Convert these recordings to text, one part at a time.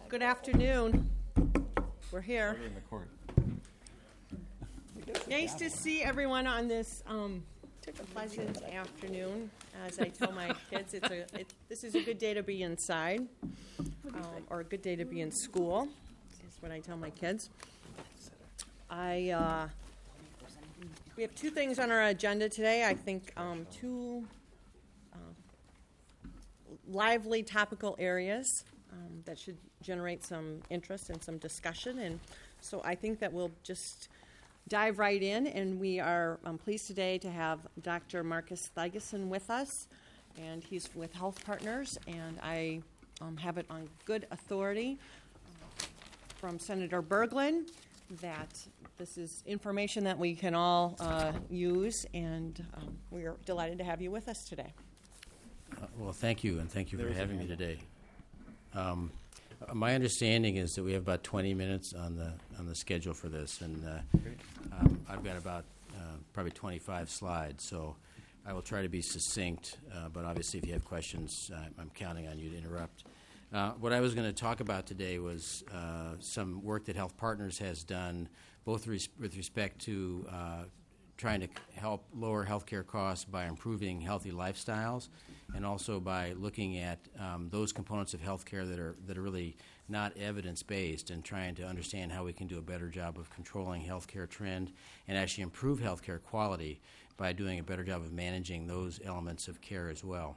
Good afternoon. We're here. Nice to see everyone on this pleasant afternoon. As I tell my kids, this is a good day to be inside, or a good day to be in school, is what I tell my kids. We have two things on our agenda today. I think two lively topical areas that should generate some interest and some discussion. And so I think that we'll just dive right in. And we are pleased today to have Dr. Marcus Thygesen with us. And he's with Health Partners. And I have it on good authority from Senator Berglund that this is information that we can all use. And we are delighted to have you with us today. Well, thank you, and thank you for having me today. My understanding is that we have about 20 minutes on the schedule for this, and I've got about probably 25 slides, so I will try to be succinct, but obviously if you have questions, I'm counting on you to interrupt. What I was going to talk about today was some work that Health Partners has done, both with respect to trying to help lower healthcare costs by improving healthy lifestyles, and also by looking at those components of healthcare that are really not evidence-based, and trying to understand how we can do a better job of controlling healthcare trend and actually improve healthcare quality by doing a better job of managing those elements of care as well.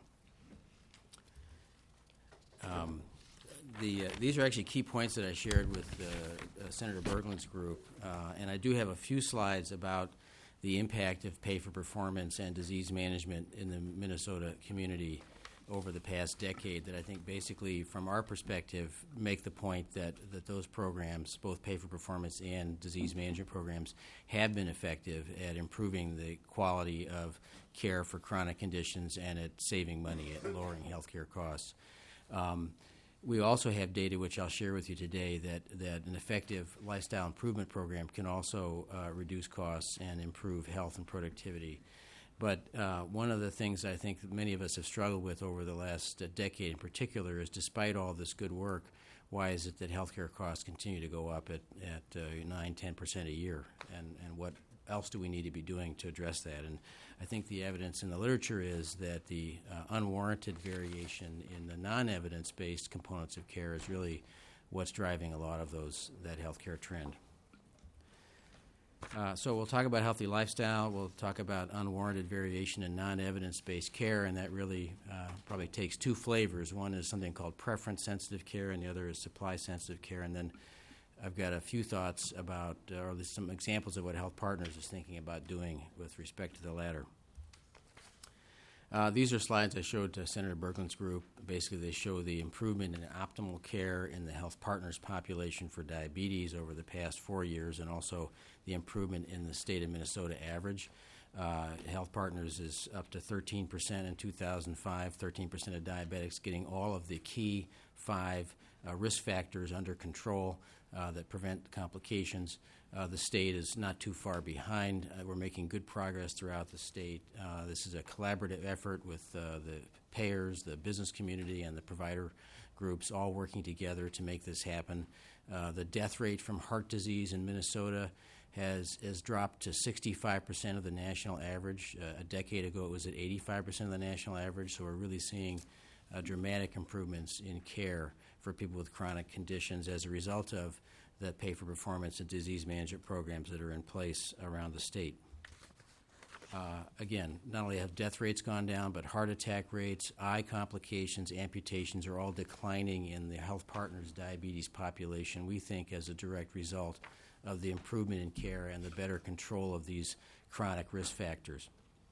These are actually key points that I shared with Senator Berglund's group, and I do have a few slides about the impact of pay for performance and disease management in the Minnesota community over the past decade that I think basically, from our perspective, make the point that those programs, both pay for performance and disease management programs, have been effective at improving the quality of care for chronic conditions and at saving money, at lowering healthcare costs. We also have data, which I'll share with you today, that an effective lifestyle improvement program can also reduce costs and improve health and productivity. But one of the things I think that many of us have struggled with over the last decade in particular is, despite all this good work, why is it that healthcare costs continue to go up at 9-10% a year? And what else do we need to be doing to address that? And I think the evidence in the literature is that the unwarranted variation in the non-evidence-based components of care is really what's driving a lot of that healthcare trend. So we'll talk about healthy lifestyle. We'll talk about unwarranted variation in non-evidence-based care, and that really probably takes two flavors. One is something called preference-sensitive care, and the other is supply-sensitive care. And then I've got a few thoughts about, or at least some examples of what Health Partners is thinking about doing with respect to the latter. These are slides I showed to Senator Berglund's group. Basically, they show the improvement in optimal care in the Health Partners population for diabetes over the past 4 years, and also the improvement in the state of Minnesota average. Health Partners is up to 13% in 2005, 13% of diabetics getting all of the key 5 risk factors under control that prevent complications. The state is not too far behind. We're making good progress throughout the state. This is a collaborative effort with the payers, the business community, and the provider groups all working together to make this happen. The death rate from heart disease in Minnesota has dropped to 65% of the national average. A decade ago, it was at 85% of the national average, so we're really seeing dramatic improvements in care for people with chronic conditions as a result of the pay for performance and disease management programs that are in place around the state. Again, not only have death rates gone down, but heart attack rates, eye complications, amputations are all declining in the Health Partners diabetes population, we think as a direct result of the improvement in care and the better control of these chronic risk factors.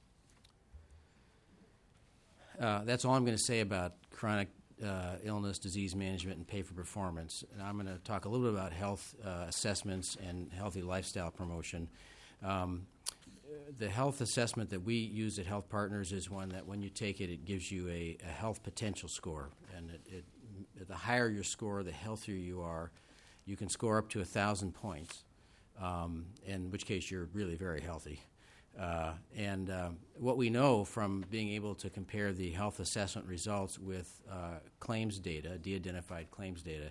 That's all I'm going to say about chronic illness, disease management, and pay for performance. And I'm going to talk a little bit about health assessments and healthy lifestyle promotion. The health assessment that we use at Health Partners is one that when you take it, it gives you a health potential score. And the higher your score, the healthier you are. You can score up to 1,000 points, in which case you're really very healthy. What we know from being able to compare the health assessment results with claims data, de-identified claims data,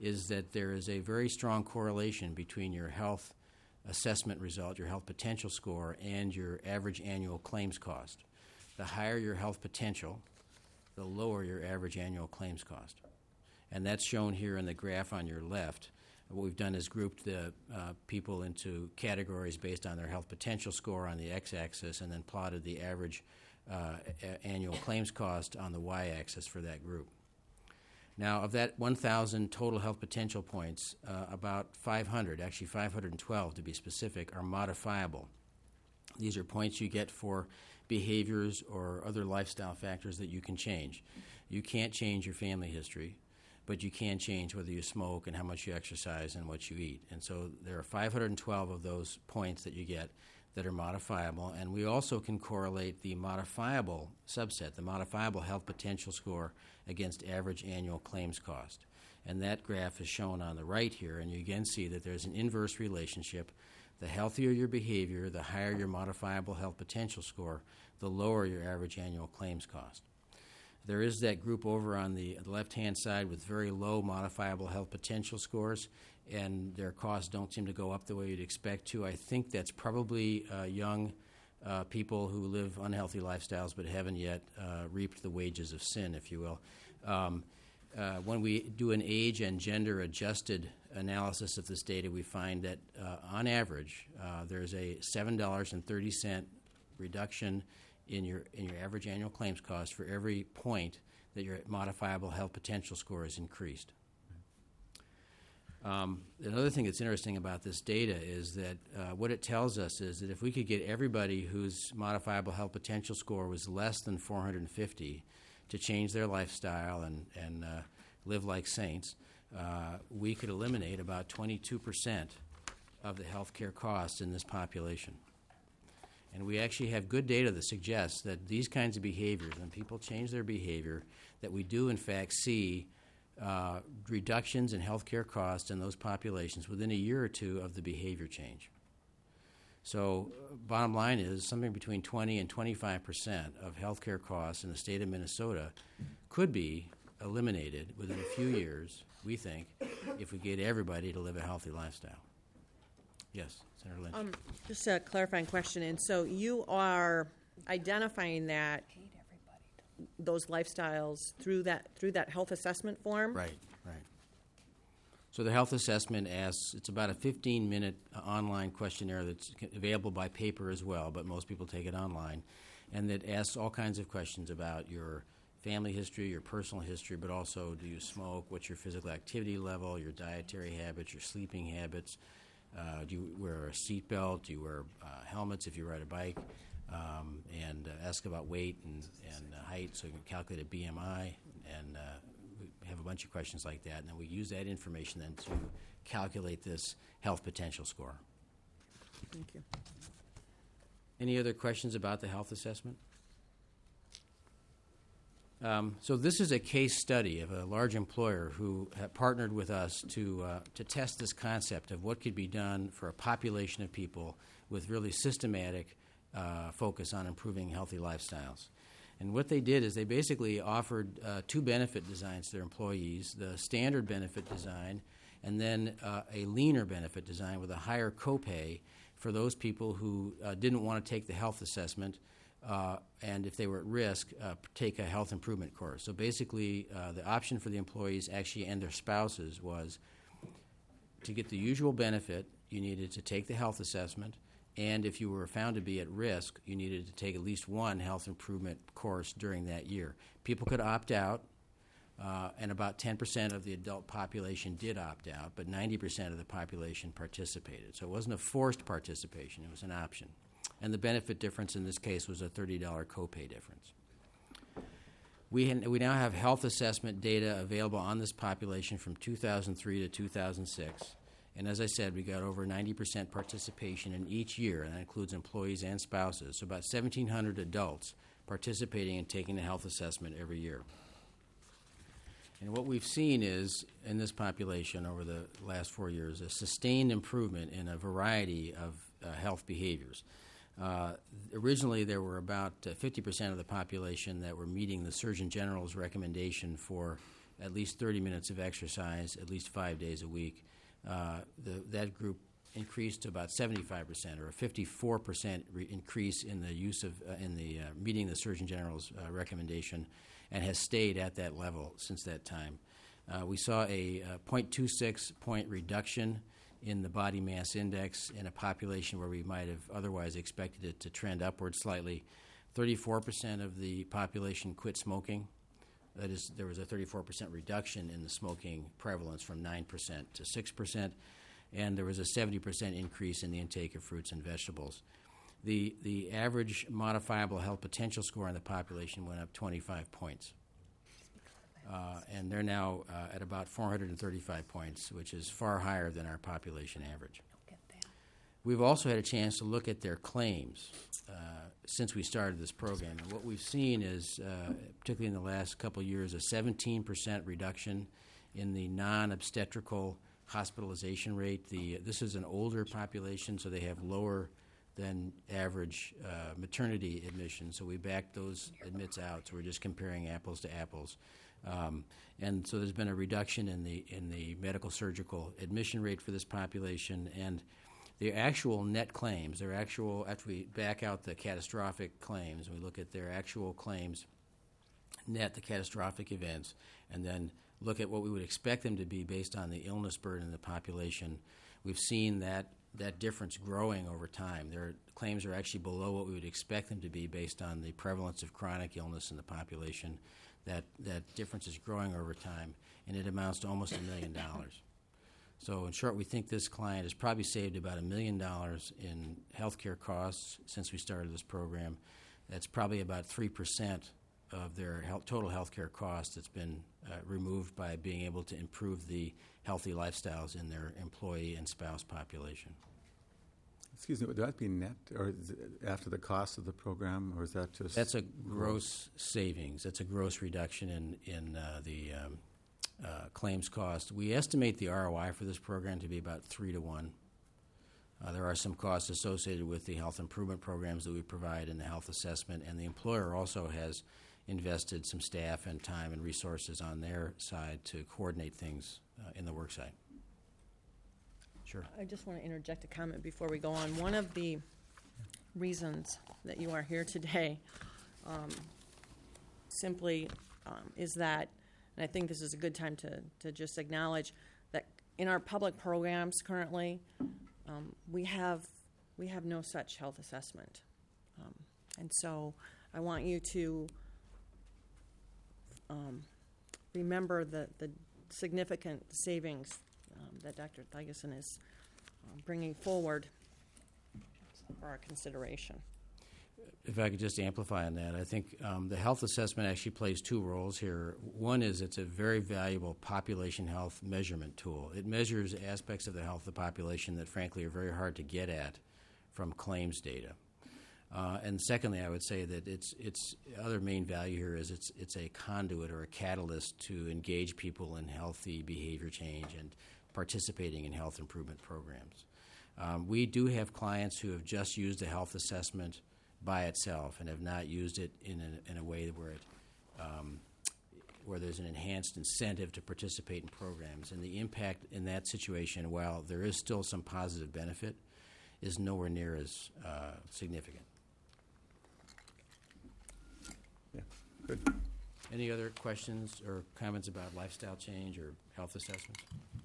is that there is a very strong correlation between your health assessment result, your health potential score, and your average annual claims cost. The higher your health potential, the lower your average annual claims cost. And that's shown here in the graph on your left. What we've done is grouped the people into categories based on their health potential score on the x-axis, and then plotted the average annual claims cost on the y-axis for that group. Now, of that 1,000 total health potential points, about 500, actually 512 to be specific, are modifiable. These are points you get for behaviors or other lifestyle factors that you can change. You can't change your family history, but you can change whether you smoke and how much you exercise and what you eat. And so there are 512 of those points that you get that are modifiable, and we also can correlate the modifiable subset, the modifiable health potential score, against average annual claims cost. And that graph is shown on the right here, and you again see that there's an inverse relationship. The healthier your behavior, the higher your modifiable health potential score, the lower your average annual claims cost. There is that group over on the left-hand side with very low modifiable health potential scores, and their costs don't seem to go up the way you'd expect to. I think that's probably young people who live unhealthy lifestyles but haven't yet reaped the wages of sin, if you will. When we do an age and gender-adjusted analysis of this data, we find that on average there's a $7.30 reduction in your average annual claims cost for every point that your modifiable health potential score is increased. Another thing that's interesting about this data is that what it tells us is that if we could get everybody whose modifiable health potential score was less than 450 to change their lifestyle and live like saints, we could eliminate about 22% of the health care costs in this population. And we actually have good data that suggests that these kinds of behaviors, when people change their behavior, that we do in fact see reductions in health care costs in those populations within a year or two of the behavior change. So bottom line is something between 20 and 25% of health care costs in the state of Minnesota could be eliminated within a few years, we think, if we get everybody to live a healthy lifestyle. Yes, Senator Lynch. Just a clarifying question. And so you are identifying that those lifestyles through that health assessment form? Right. So the health assessment asks, it's about a 15-minute online questionnaire that's available by paper as well, but most people take it online, and that asks all kinds of questions about your family history, your personal history, but also do you smoke, what's your physical activity level, your dietary habits, your sleeping habits, do you wear a seatbelt, do you wear helmets if you ride a bike, and ask about weight and height so you can calculate a BMI, and we have a bunch of questions like that, and then we use that information then to calculate this health potential score. Thank you. Any other questions about the health assessment? So this is a case study of a large employer who partnered with us to test this concept of what could be done for a population of people with really systematic focus on improving healthy lifestyles. And what they did is they basically offered two benefit designs to their employees, the standard benefit design and then a leaner benefit design with a higher copay for those people who didn't want to take the health assessment and if they were at risk, take a health improvement course. So basically, the option for the employees actually and their spouses was to get the usual benefit, you needed to take the health assessment, and if you were found to be at risk, you needed to take at least one health improvement course during that year. People could opt out, and about 10% of the adult population did opt out, but 90% of the population participated. So it wasn't a forced participation, it was an option. And the benefit difference in this case was a $30 copay difference. We now have health assessment data available on this population from 2003 to 2006. And as I said, we got over 90% participation in each year, and that includes employees and spouses. So about 1,700 adults participating in taking the health assessment every year. And what we've seen is, in this population over the last 4 years, a sustained improvement in a variety of health behaviors. Originally, there were about 50% of the population that were meeting the Surgeon General's recommendation for at least 30 minutes of exercise at least 5 days a week. That group increased to about 75%, or a 54% increase in the use of meeting the Surgeon General's recommendation, and has stayed at that level since that time. We saw a 0.26 point reduction in the body mass index in a population where we might have otherwise expected it to trend upward slightly. 34% of the population quit smoking. That is, there was a 34% reduction in the smoking prevalence from 9% to 6%, and there was a 70% increase in the intake of fruits and vegetables. The average modifiable health potential score in the population went up 25 points. And they're now at about 435 points, which is far higher than our population average. We've also had a chance to look at their claims since we started this program. And what we've seen is, particularly in the last couple of years, a 17% reduction in the non-obstetrical hospitalization rate. This is an older population, so they have lower than average maternity admissions. So we backed those admits out, so we're just comparing apples to apples. And so there's been a reduction in the medical surgical admission rate for this population, and the actual net claims, after we back out the catastrophic claims, we look at their actual claims, net the catastrophic events, and then look at what we would expect them to be based on the illness burden in the population. We've seen that difference growing over time. Their claims are actually below what we would expect them to be based on the prevalence of chronic illness in the population. That difference is growing over time, and it amounts to almost $1 million. So in short, we think this client has probably saved about $1 million in healthcare costs since we started this program. That's probably about 3% of their total healthcare cost that's been removed by being able to improve the healthy lifestyles in their employee and spouse population. Excuse me, would that be net, or is it after the cost of the program, or is that just... That's a gross savings. That's a gross reduction in the claims cost. We estimate the ROI for this program to be about 3 to 1. There are some costs associated with the health improvement programs that we provide in the health assessment, and the employer also has invested some staff and time and resources on their side to coordinate things in the worksite. Sure. I just want to interject a comment before we go on. One of the reasons that you are here today simply is that, and I think this is a good time to just acknowledge that in our public programs currently, we have no such health assessment. And so I want you to remember the significant savings that Dr. Thygesen is bringing forward for our consideration. If I could just amplify on that, I think the health assessment actually plays two roles here. One is it's a very valuable population health measurement tool. It measures aspects of the health of the population that, frankly, are very hard to get at from claims data. And secondly, I would say that its other main value here is it's a conduit or a catalyst to engage people in healthy behavior change and participating in health improvement programs. We do have clients who have just used a health assessment by itself and have not used it in a way where there's an enhanced incentive to participate in programs. And the impact in that situation, while there is still some positive benefit, is nowhere near as significant. Yeah, good. Any other questions or comments about lifestyle change or health assessments?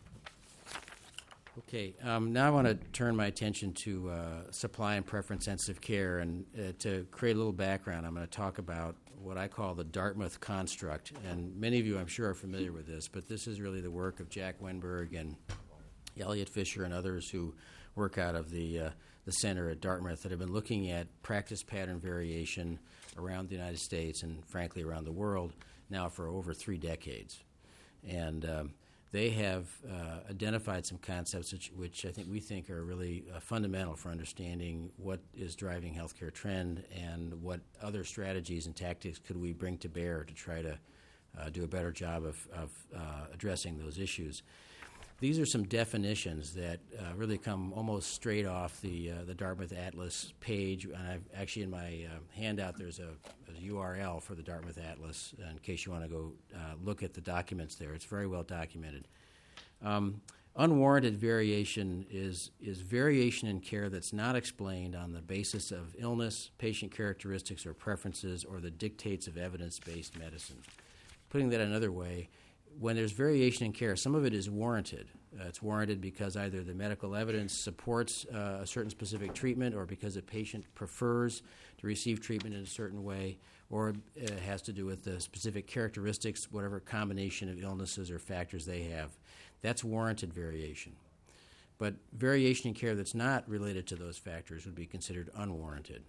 Okay, now I want to turn my attention to supply and preference-sensitive care, and to create a little background, I'm going to talk about what I call the Dartmouth construct, and many of you I'm sure are familiar with this, but this is really the work of Jack Wenberg and Elliot Fisher and others who work out of the center at Dartmouth that have been looking at practice pattern variation around the United States and, frankly, around the world now for over 3 decades. And they have identified some concepts which I think we think are really fundamental for understanding what is driving healthcare trend and what other strategies and tactics could we bring to bear to try to do a better job of addressing those issues. These are some definitions that really come almost straight off the Dartmouth Atlas page. And I've actually in my handout there's a URL for the Dartmouth Atlas in case you want to go look at the documents there. It's very well documented. Unwarranted variation is variation in care that's not explained on the basis of illness, patient characteristics or preferences, or the dictates of evidence-based medicine. Putting that another way, when there's variation in care, some of it is warranted. It's warranted because either the medical evidence supports a certain specific treatment or because a patient prefers to receive treatment in a certain way, or it has to do with the specific characteristics, whatever combination of illnesses or factors they have. That's warranted variation. But variation in care that's not related to those factors would be considered unwarranted.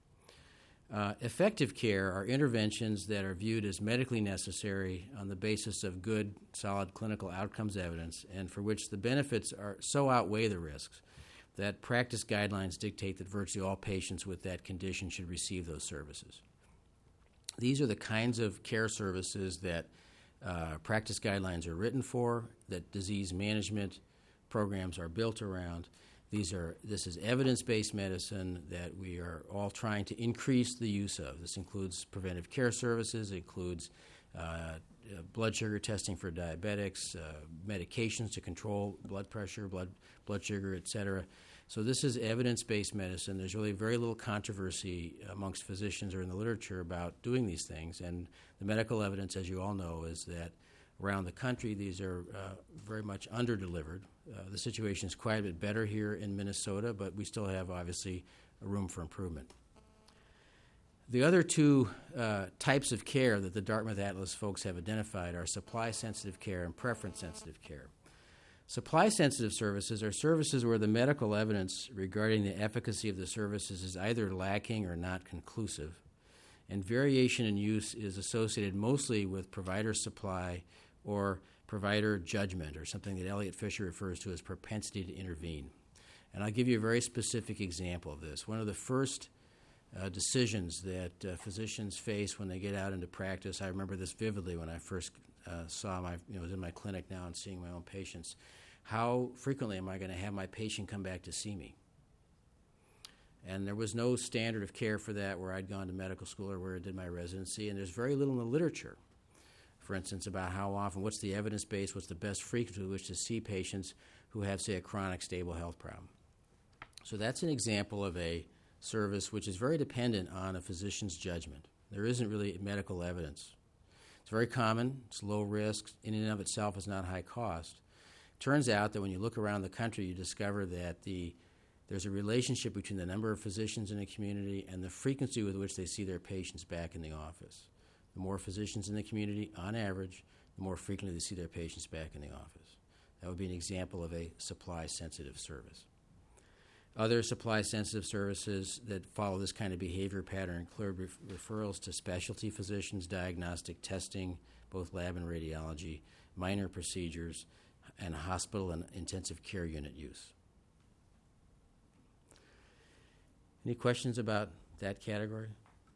Effective care are interventions that are viewed as medically necessary on the basis of good, solid clinical outcomes evidence, and for which the benefits are so outweigh the risks that practice guidelines dictate that virtually all patients with that condition should receive those services. These are the kinds of care services that practice guidelines are written for, that disease management programs are built around. This is evidence-based medicine that we are all trying to increase the use of. This includes preventive care services, it includes blood sugar testing for diabetics, medications to control blood pressure, blood sugar, et cetera. So this is evidence-based medicine. There's really very little controversy amongst physicians or in the literature about doing these things. And the medical evidence, as you all know, is that around the country these are very much under-delivered. The situation is quite a bit better here in Minnesota, but we still have, obviously, a room for improvement. The other two types of care that the Dartmouth Atlas folks have identified are supply-sensitive care and preference-sensitive care. Supply-sensitive services are services where the medical evidence regarding the efficacy of the services is either lacking or not conclusive, and variation in use is associated mostly with provider supply or provider judgment, or something that Elliot Fisher refers to as propensity to intervene. And I'll give you a very specific example of this. One of the first decisions that physicians face when they get out into practice, I remember this vividly when I first was in my clinic now and seeing my own patients. How frequently am I going to have my patient come back to see me? And there was no standard of care for that where I'd gone to medical school or where I did my residency, and there's very little in the literature, for instance, about how often, what's the evidence base, what's the best frequency with which to see patients who have, say, a chronic stable health problem. So that's an example of a service which is very dependent on a physician's judgment. There isn't really medical evidence. It's very common, it's low risk, in and of itself is not high cost. Turns out that when you look around the country, you discover that there's a relationship between the number of physicians in a community and the frequency with which they see their patients back in the office. The more physicians in the community, on average, the more frequently they see their patients back in the office. That would be an example of a supply-sensitive service. Other supply-sensitive services that follow this kind of behavior pattern include referrals to specialty physicians, diagnostic testing, both lab and radiology, minor procedures, and hospital and intensive care unit use. Any questions about that category?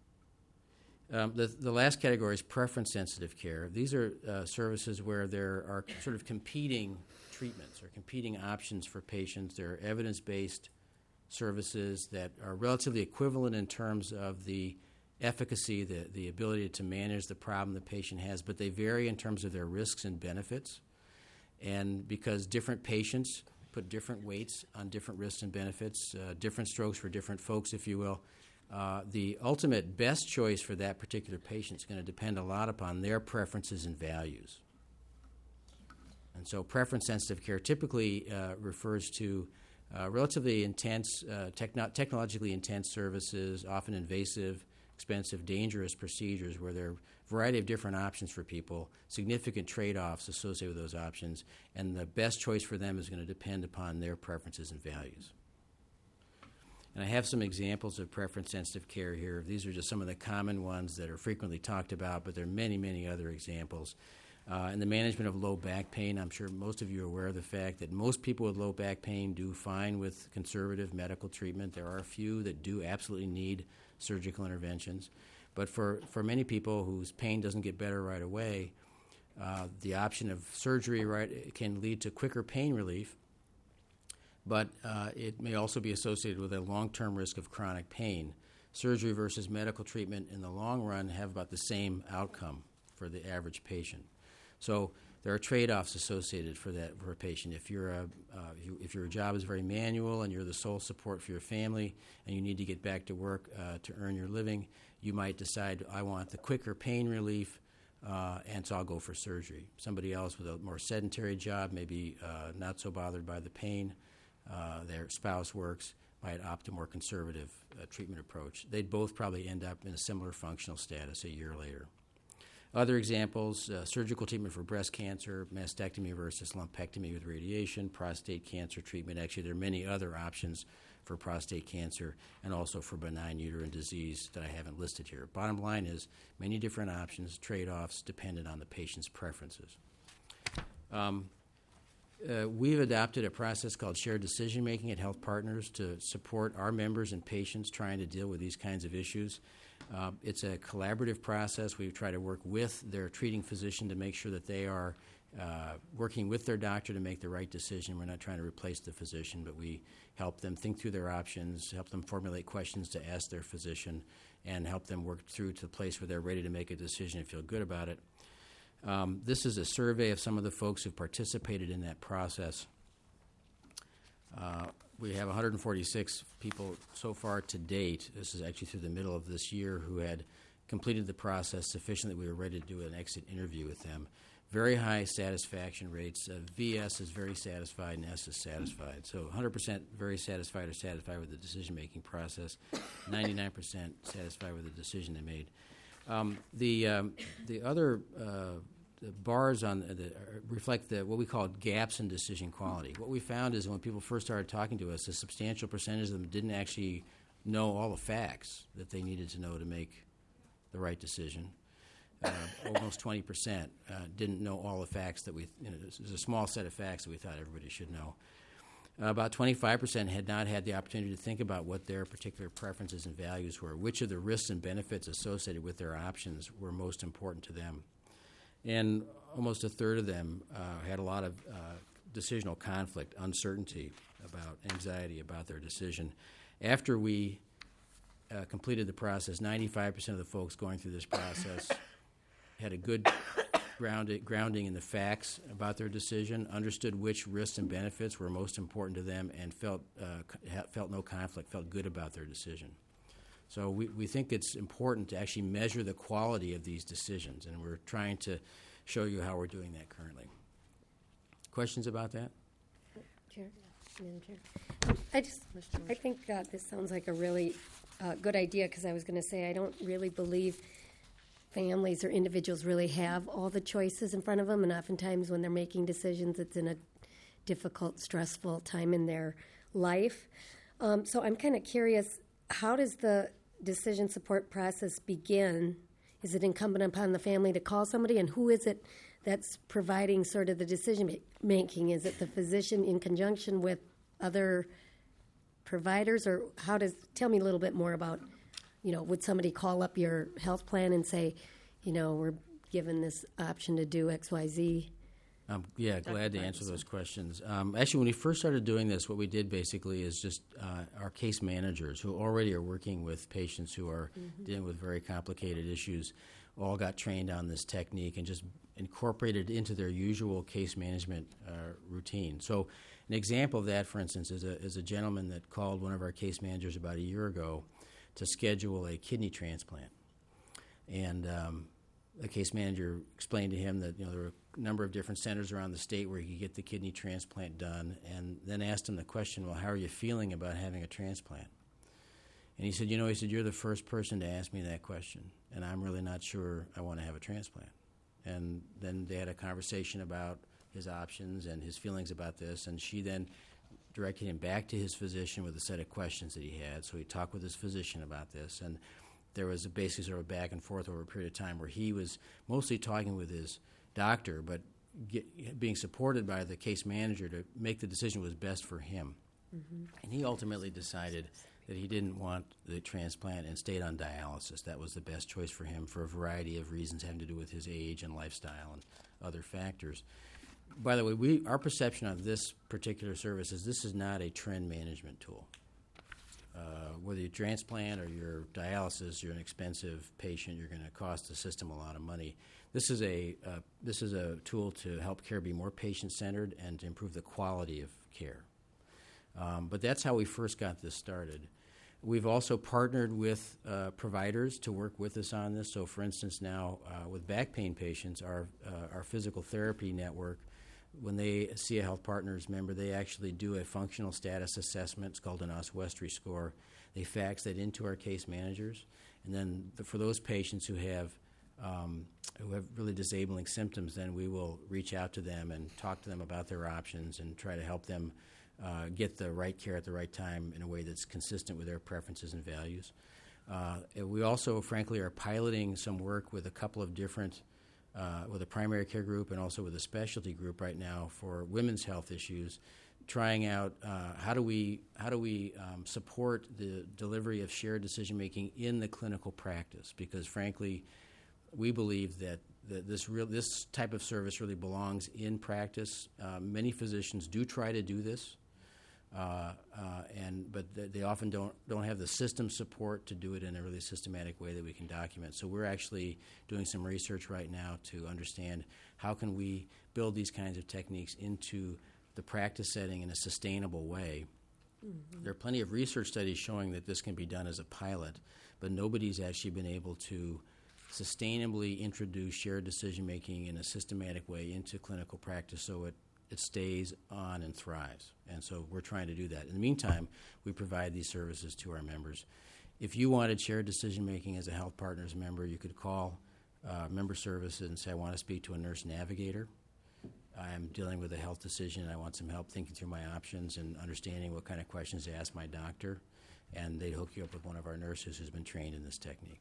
The last category is preference-sensitive care. These are services where there are sort of competing treatments or competing options for patients. There are evidence-based services that are relatively equivalent in terms of the efficacy, the ability to manage the problem the patient has, but they vary in terms of their risks and benefits. And because different patients put different weights on different risks and benefits, different strokes for different folks, if you will, the ultimate best choice for that particular patient is going to depend a lot upon their preferences and values. And so preference-sensitive care typically refers to relatively intense, technologically intense services, often invasive, expensive, dangerous procedures where there are a variety of different options for people, significant trade-offs associated with those options, and the best choice for them is going to depend upon their preferences and values. And I have some examples of preference-sensitive care here. These are just some of the common ones that are frequently talked about, but there are many, many other examples. In the management of low back pain, I'm sure most of you are aware of the fact that most people with low back pain do fine with conservative medical treatment. There are a few that do absolutely need surgical interventions. But for many people whose pain doesn't get better right away, The option of surgery, right, it can lead to quicker pain relief, but it may also be associated with a long-term risk of chronic pain. Surgery versus medical treatment in the long run have about the same outcome for the average patient. So there are trade-offs associated for a patient. If if your job is very manual and you're the sole support for your family and you need to get back to work to earn your living, you might decide, I want the quicker pain relief, and so I'll go for surgery. Somebody else with a more sedentary job, maybe not so bothered by the pain, their spouse works, might opt a more conservative treatment approach. They'd both probably end up in a similar functional status a year later. Other examples, surgical treatment for breast cancer, mastectomy versus lumpectomy with radiation, prostate cancer treatment. Actually, there are many other options for prostate cancer and also for benign uterine disease that I haven't listed here. Bottom line is many different options, trade-offs dependent on the patient's preferences. We've adopted a process called shared decision-making at Health Partners to support our members and patients trying to deal with these kinds of issues. It's a collaborative process. We try to work with their treating physician to make sure that they are working with their doctor to make the right decision. We're not trying to replace the physician, but we help them think through their options, help them formulate questions to ask their physician, and help them work through to the place where they're ready to make a decision and feel good about it. This is a survey of some of the folks who've participated in that process. We have 146 people so far to date. This is actually through the middle of this year who had completed the process sufficiently we were ready to do an exit interview with them. Very high satisfaction rates. VS is very satisfied and S is satisfied. So 100% very satisfied or satisfied with the decision-making process, 99% satisfied with the decision they made. The other the bars on reflect what we call gaps in decision quality. What we found is when people first started talking to us, a substantial percentage of them didn't actually know all the facts that they needed to know to make the right decision. Almost 20% didn't know all the facts that there's a small set of facts that we thought everybody should know. About 25% had not had the opportunity to think about what their particular preferences and values were, which of the risks and benefits associated with their options were most important to them. And almost a third of them had a lot of decisional conflict, uncertainty, about anxiety about their decision. After we completed the process, 95% of the folks going through this process had a good grounding in the facts about their decision, understood which risks and benefits were most important to them, and felt no conflict, felt good about their decision. So we think it's important to actually measure the quality of these decisions, and we're trying to show you how we're doing that currently. Questions about that? Chair, Madam Chair. I think this sounds like a really good idea, because I was going to say I don't really believe families or individuals really have all the choices in front of them, and oftentimes when they're making decisions, it's in a difficult, stressful time in their life. So I'm kind of curious, how does the decision support process begin? Is it incumbent upon the family to call somebody, and who is it that's providing sort of the decision making? Is it the physician in conjunction with other providers, or tell me a little bit more about, would somebody call up your health plan and say, we're given this option to do X, Y, Z? Yeah, glad to answer those questions. Actually, when we first started doing this, what we did basically is just our case managers, who already are working with patients who are dealing with very complicated issues, all got trained on this technique and just incorporated it into their usual case management routine. So an example of that, for instance, is a gentleman that called one of our case managers about a year ago to schedule a kidney transplant. And the case manager explained to him that there were a number of different centers around the state where he could get the kidney transplant done, and then asked him the question, well, how are you feeling about having a transplant? And he said, you're the first person to ask me that question, and I'm really not sure I want to have a transplant. And then they had a conversation about his options and his feelings about this, and she then directed him back to his physician with a set of questions that he had. So he talked with his physician about this, and there was basically sort of back and forth over a period of time where he was mostly talking with his doctor, but being supported by the case manager to make the decision was best for him. Mm-hmm. And he ultimately decided that he didn't want the transplant and stayed on dialysis. That was the best choice for him for a variety of reasons having to do with his age and lifestyle and other factors. By the way, our perception of this particular service is this is not a trend management tool. Whether you transplant or you're dialysis, you're an expensive patient, you're going to cost the system a lot of money. This is a tool to help care be more patient-centered and to improve the quality of care. But that's how we first got this started. We've also partnered with providers to work with us on this. So, for instance, now with back pain patients, our physical therapy network, when they see a Health Partners member, they actually do a functional status assessment. It's called an Oswestry score. They fax that into our case managers, and then for those patients who have really disabling symptoms, then we will reach out to them and talk to them about their options and try to help them get the right care at the right time in a way that's consistent with their preferences and values. We also, frankly, are piloting some work with a couple of different with a primary care group and also with a specialty group right now for women's health issues, trying out how do we support the delivery of shared decision making in the clinical practice, because frankly we believe that this type of service really belongs in practice. Many physicians do try to do this, but they often don't have the system support to do it in a really systematic way that we can document. So we're actually doing some research right now to understand how can we build these kinds of techniques into the practice setting in a sustainable way. Mm-hmm. There are plenty of research studies showing that this can be done as a pilot, but nobody's actually been able to sustainably introduce shared decision-making in a systematic way into clinical practice so it stays on and thrives. And so we're trying to do that. In the meantime, we provide these services to our members. If you wanted shared decision-making as a Health Partners member, you could call member services and say, I want to speak to a nurse navigator. I'm dealing with a health decision and I want some help thinking through my options and understanding what kind of questions to ask my doctor. And they'd hook you up with one of our nurses who's been trained in this technique.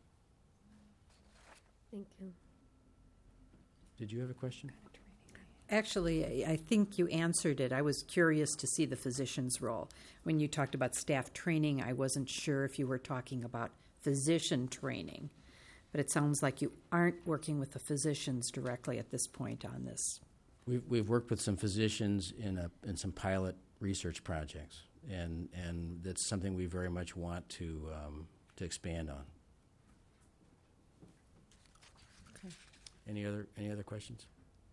Thank you. Did you have a question? Actually, I think you answered it. I was curious to see the physician's role. When you talked about staff training, I wasn't sure if you were talking about physician training, but it sounds like you aren't working with the physicians directly at this point on this. We've worked with some physicians in some pilot research projects, and that's something we very much want to expand on. Okay. Any other questions?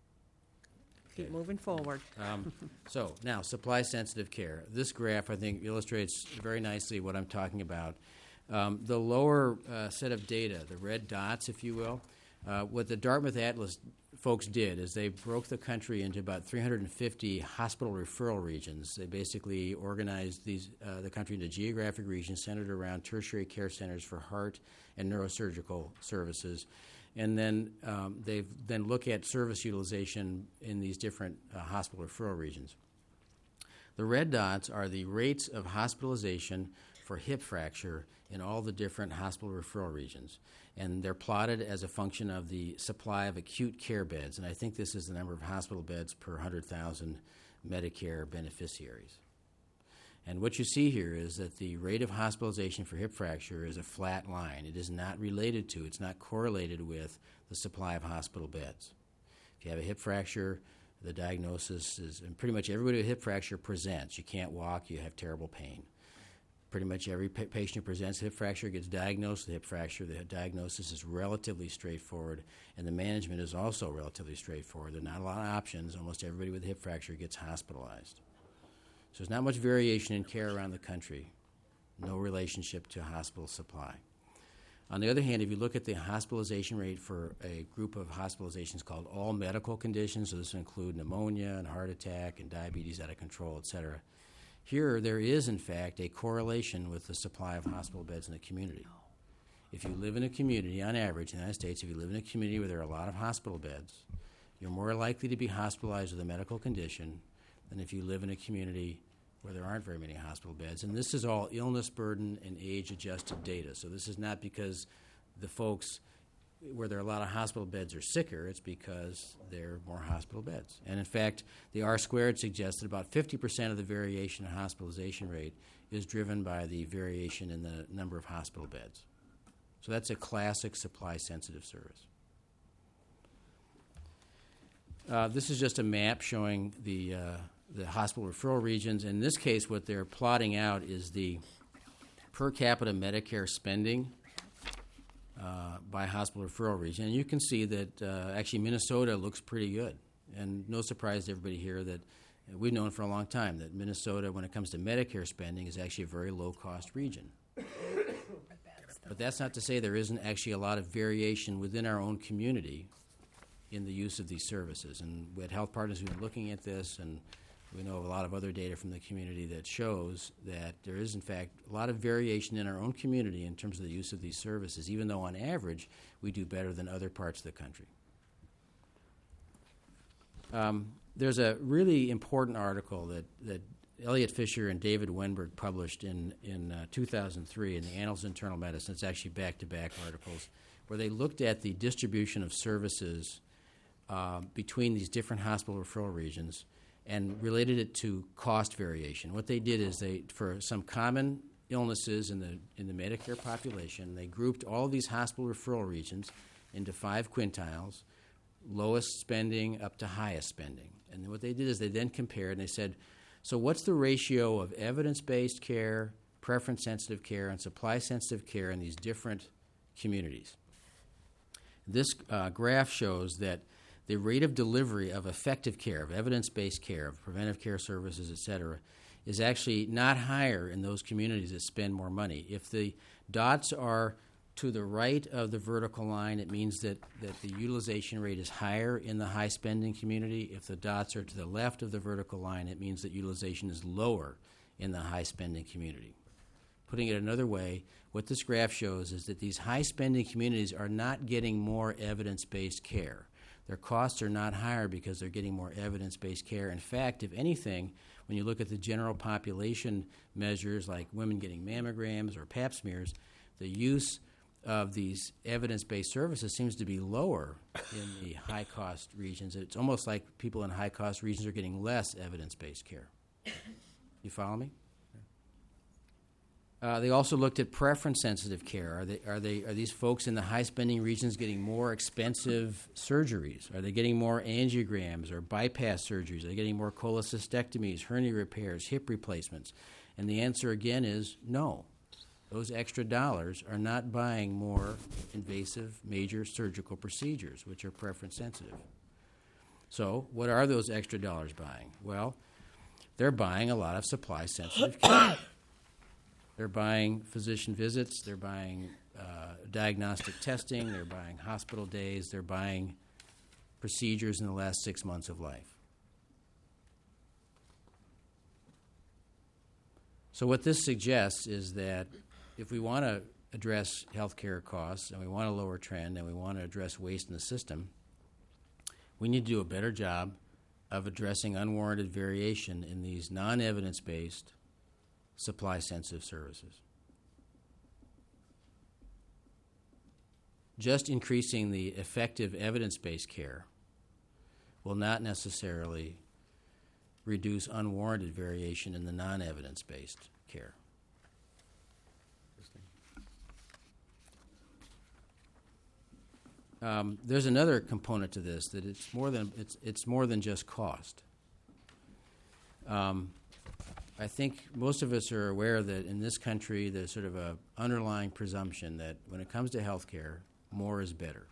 Keep moving forward. So now, supply-sensitive care. This graph, I think, illustrates very nicely what I'm talking about. The lower set of data, the red dots, if you will, what the Dartmouth Atlas folks did is they broke the country into about 350 hospital referral regions. They basically organized the country into geographic regions centered around tertiary care centers for heart and neurosurgical services. And then they then look at service utilization in these different hospital referral regions. The red dots are the rates of hospitalization for hip fracture in all the different hospital referral regions. And they're plotted as a function of the supply of acute care beds. And I think this is the number of hospital beds per 100,000 Medicare beneficiaries. And what you see here is that the rate of hospitalization for hip fracture is a flat line. It is not related to, it's not correlated with the supply of hospital beds. If you have a hip fracture, the diagnosis is, and pretty much everybody with a hip fracture presents. You can't walk, you have terrible pain. Pretty much every patient who presents hip fracture gets diagnosed with hip fracture. The diagnosis is relatively straightforward, and the management is also relatively straightforward. There are not a lot of options. Almost everybody with a hip fracture gets hospitalized. So there's not much variation in care around the country, no relationship to hospital supply. On the other hand, if you look at the hospitalization rate for a group of hospitalizations called all medical conditions, so this will include pneumonia and heart attack and diabetes out of control, et cetera, here there is, in fact, a correlation with the supply of hospital beds in the community. If you live in a community, on average in the United States, if you live in a community where there are a lot of hospital beds, you're more likely to be hospitalized with a medical condition than if you live in a community where there aren't very many hospital beds. And this is all illness burden and age-adjusted data. So this is not because the folks where there are a lot of hospital beds are sicker. It's because there are more hospital beds. And in fact, the R-squared suggests that about 50% of the variation in hospitalization rate is driven by the variation in the number of hospital beds. So that's a classic supply-sensitive service. This is just a map showing the hospital referral regions. In this case, what they're plotting out is the per capita Medicare spending by hospital referral region. And you can see that actually Minnesota looks pretty good. And no surprise to everybody here that we've known for a long time that Minnesota, when it comes to Medicare spending, is actually a very low-cost region. But that's not to say there isn't actually a lot of variation within our own community in the use of these services. And we had Health Partners who've been looking at this, and we know of a lot of other data from the community that shows that there is, in fact, a lot of variation in our own community in terms of the use of these services, even though on average we do better than other parts of the country. There's a really important article that Elliot Fisher and David Wenberg published in 2003 in the Annals of Internal Medicine. It's actually back-to-back articles where they looked at the distribution of services between these different hospital referral regions and related it to cost variation. What they did is for some common illnesses in the Medicare population, they grouped all of these hospital referral regions into 5 quintiles, lowest spending up to highest spending. And what they did is they then compared and they said, so what's the ratio of evidence-based care, preference-sensitive care, and supply-sensitive care in these different communities? This graph shows that the rate of delivery of effective care, of evidence-based care, of preventive care services, et cetera, is actually not higher in those communities that spend more money. If the dots are to the right of the vertical line, it means that the utilization rate is higher in the high-spending community. If the dots are to the left of the vertical line, it means that utilization is lower in the high-spending community. Putting it another way, what this graph shows is that these high-spending communities are not getting more evidence-based care. Their costs are not higher because they're getting more evidence-based care. In fact, if anything, when you look at the general population measures like women getting mammograms or pap smears, the use of these evidence-based services seems to be lower in the high-cost regions. It's almost like people in high-cost regions are getting less evidence-based care. You follow me? They also looked at preference-sensitive care. Are these folks in the high-spending regions getting more expensive surgeries? Are they getting more angiograms or bypass surgeries? Are they getting more cholecystectomies, hernia repairs, hip replacements? And the answer again is no. Those extra dollars are not buying more invasive major surgical procedures, which are preference sensitive. So what are those extra dollars buying? Well, they're buying a lot of supply sensitive care. They're buying physician visits, they're buying diagnostic testing, they're buying hospital days, they're buying procedures in the last 6 months of life. So what this suggests is that if we want to address healthcare costs and we want to lower trend and we want to address waste in the system, we need to do a better job of addressing unwarranted variation in these non-evidence-based supply-sensitive services. Just increasing the effective evidence-based care will not necessarily reduce unwarranted variation in the non-evidence-based care. There's another component to this, that it's more than just cost. I think most of us are aware that in this country there's sort of an underlying presumption that when it comes to health care, more is better.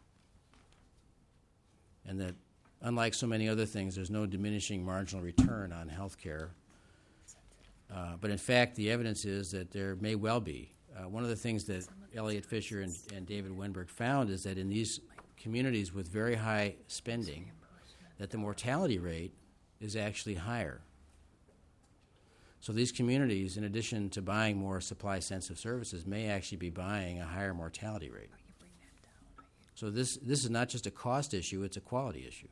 And that unlike so many other things, there's no diminishing marginal return on health care. But in fact, the evidence is that there may well be. One of the things that Elliot Fisher and David Wenberg found is that in these communities with very high spending, that the mortality rate is actually higher. So these communities, in addition to buying more supply-sensitive services, may actually be buying a higher mortality rate. So this is not just a cost issue, it's a quality issue.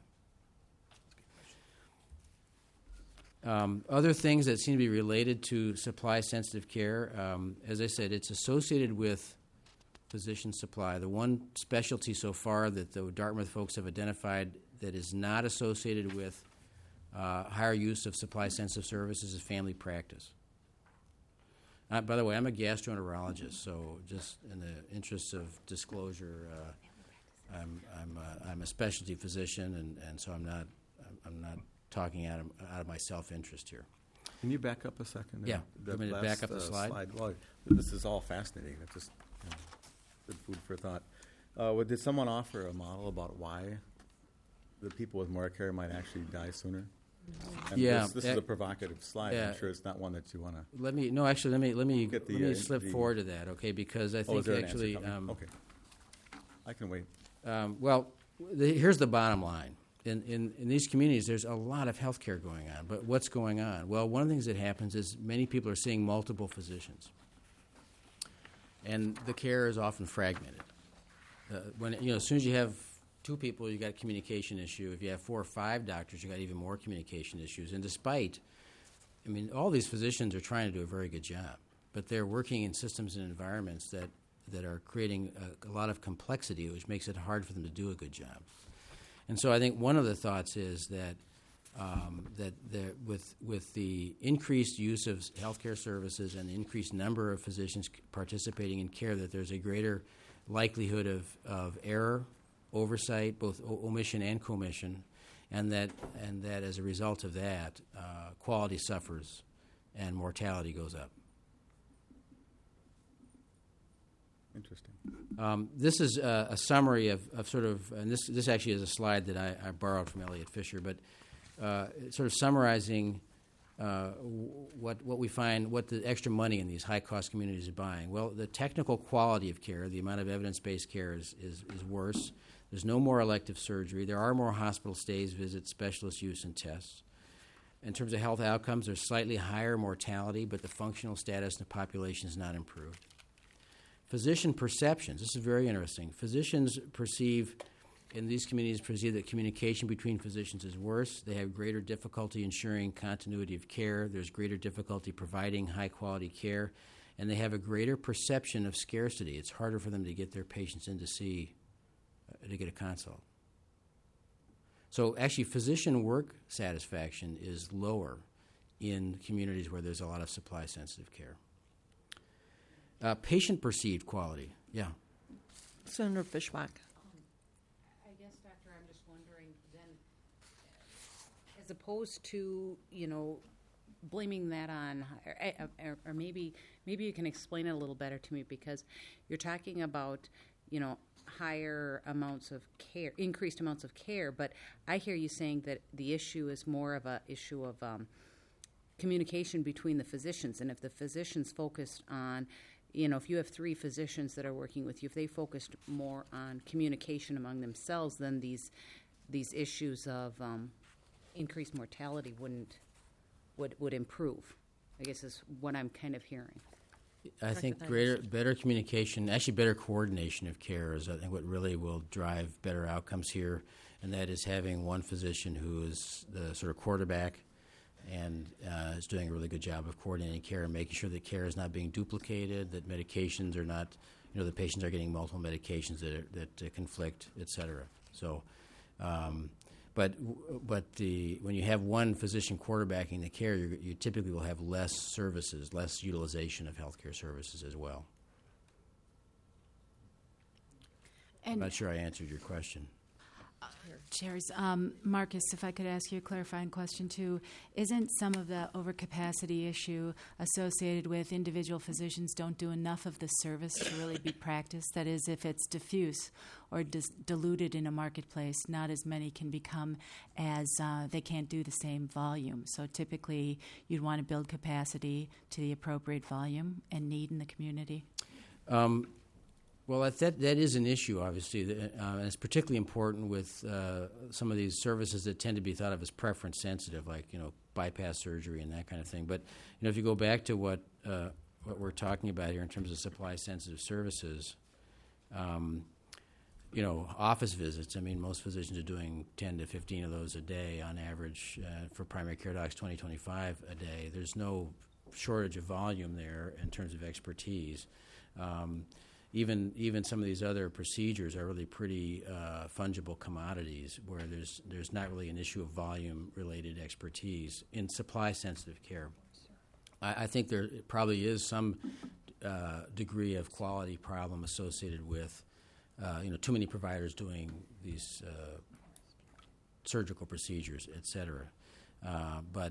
Other things that seem to be related to supply-sensitive care, as I said, it's associated with physician supply. The one specialty so far that the Dartmouth folks have identified that is not associated with higher use of supply-sensitive services is family practice. By the way, I'm a gastroenterologist, so just in the interest of disclosure, I'm a specialty physician, and so I'm not talking out of my self-interest here. Can you back up a second? Yeah. That You want me to last, back up the slide? Well, this is all fascinating. It's just good food for thought. Did someone offer a model about why the people with more care might actually die sooner? And Yeah, this is a provocative slide. yeah. I'm sure it's not one that you want to. Let me Get the, slip the- forward to that, okay? Because I Oh, is think there an actually, answer coming? Okay. I can wait. well, here's the bottom line. In these communities, there's a lot of health care going on. But what's going on? Well, one of the things that happens is many people are seeing multiple physicians. And the care is often fragmented. As soon as you have 2 people, you got a communication issue. If you have 4 or 5 doctors, you got even more communication issues. And all these physicians are trying to do a very good job, but they're working in systems and environments that are creating a lot of complexity, which makes it hard for them to do a good job. And so I think one of the thoughts is that with the increased use of healthcare services and the increased number of physicians participating in care, that there's a greater likelihood of error, oversight, both omission and commission, and that as a result of that, quality suffers and mortality goes up. Interesting. This is a summary of sort of, and this actually is a slide that I borrowed from Elliot Fisher, but sort of summarizing what we find, what the extra money in these high-cost communities is buying. Well, the technical quality of care, the amount of evidence-based care is worse. There's no more elective surgery. There are more hospital stays, visits, specialist use, and tests. In terms of health outcomes, there's slightly higher mortality, but the functional status of the population is not improved. Physician perceptions. This is very interesting. Physicians in these communities perceive that communication between physicians is worse. They have greater difficulty ensuring continuity of care. There's greater difficulty providing high-quality care. And they have a greater perception of scarcity. It's harder for them to get their patients in to get a consult. So actually, physician work satisfaction is lower in communities where there's a lot of supply-sensitive care. Patient perceived quality. Yeah. Senator Fishbach. I guess, Doctor, I'm just wondering then, as opposed to, blaming that on, or maybe you can explain it a little better to me, because you're talking about, higher amounts of care, increased amounts of care, but I hear you saying that the issue is more of a issue of communication between the physicians, and if the physicians focused on, if you have 3 physicians that are working with you, if they focused more on communication among themselves, then these issues of increased mortality would improve, I guess is what I'm kind of hearing. I think Dr. better communication, actually better coordination of care is, I think, what really will drive better outcomes here, and that is having one physician who is the sort of quarterback and is doing a really good job of coordinating care and making sure that care is not being duplicated, that medications are not, the patients are getting multiple medications that conflict, et cetera. So, but when you have one physician quarterbacking the care, you typically will have less services, less utilization of healthcare services as well. I'm And not sure I answered your question. Chairs, Marcus, if I could ask you a clarifying question too, isn't some of the overcapacity issue associated with individual physicians don't do enough of the service to really be practiced? That is, if it's diffuse or diluted in a marketplace, not as many can become as they can't do the same volume. So typically, you'd want to build capacity to the appropriate volume and need in the community. Well, that is an issue, obviously, and it's particularly important with some of these services that tend to be thought of as preference sensitive, like bypass surgery and that kind of thing. But if you go back to what we're talking about here in terms of supply sensitive services, office visits. I mean, most physicians are doing 10 to 15 of those a day on average. For primary care docs, 20, 25 a day. There's no shortage of volume there in terms of expertise. Even some of these other procedures are really pretty fungible commodities where there's not really an issue of volume-related expertise in supply-sensitive care. I think there probably is some degree of quality problem associated with too many providers doing these surgical procedures, et cetera. But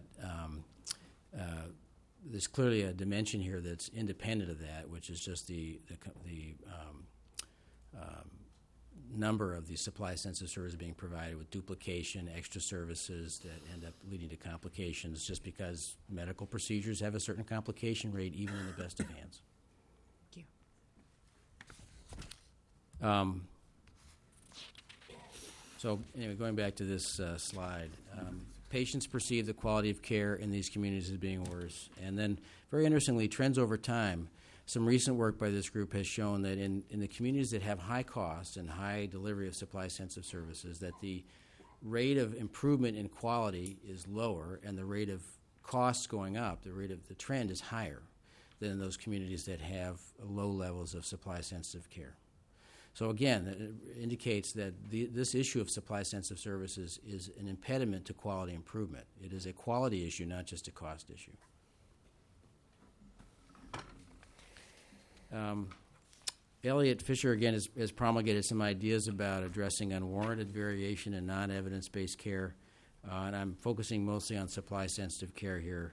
there's clearly a dimension here that's independent of that, which is just the number of the supply-sensitive services being provided with duplication, extra services that end up leading to complications just because medical procedures have a certain complication rate even in the best of hands. Thank you. So anyway, going back to this slide, patients perceive the quality of care in these communities as being worse. And then, very interestingly, trends over time. Some recent work by this group has shown that in the communities that have high cost and high delivery of supply-sensitive services, that the rate of improvement in quality is lower and the rate of costs going up, the rate of the trend is higher than in those communities that have low levels of supply-sensitive care. So again, it indicates that this issue of supply-sensitive services is an impediment to quality improvement. It is a quality issue, not just a cost issue. Elliot Fisher, again, has promulgated some ideas about addressing unwarranted variation in non-evidence-based care, and I'm focusing mostly on supply-sensitive care here.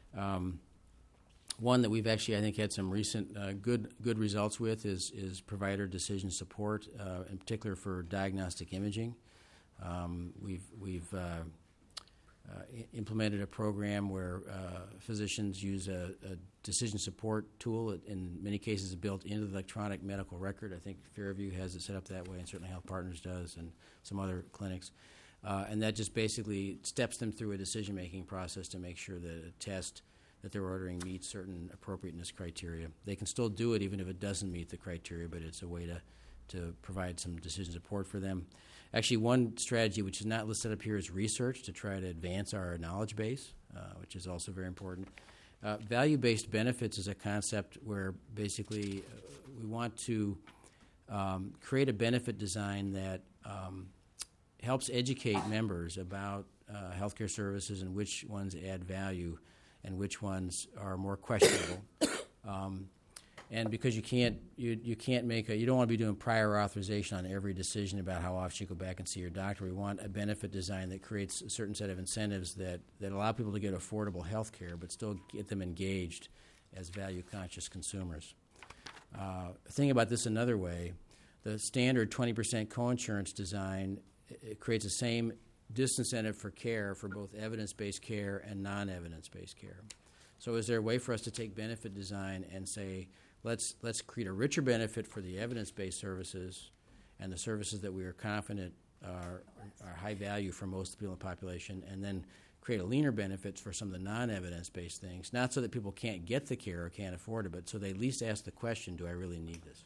One that we've actually, I think, had some recent good results with is provider decision support, in particular for diagnostic imaging. We've implemented a program where physicians use a decision support tool. It, in many cases, is built into the electronic medical record. I think Fairview has it set up that way, and certainly Health Partners does, and some other clinics. And that just basically steps them through a decision-making process to make sure that a test that they're ordering meets certain appropriateness criteria. They can still do it even if it doesn't meet the criteria, but it's a way to provide some decision support for them. Actually, one strategy which is not listed up here is research to try to advance our knowledge base, which is also very important. Value-based benefits is a concept where basically we want to create a benefit design that helps educate members about healthcare services and which ones add value and which ones are more questionable. And because you can't make you don't want to be doing prior authorization on every decision about how often you go back and see your doctor. We want a benefit design that creates a certain set of incentives that allow people to get affordable health care but still get them engaged as value-conscious consumers. Thinking about this another way, the standard 20% coinsurance design it creates the same disincentive for care for both evidence-based care and non-evidence-based care. So is there a way for us to take benefit design and say, let's create a richer benefit for the evidence-based services and the services that we are confident are high value for most of the people in the population, and then create a leaner benefits for some of the non-evidence-based things, not so that people can't get the care or can't afford it, but so they at least ask the question, do I really need this?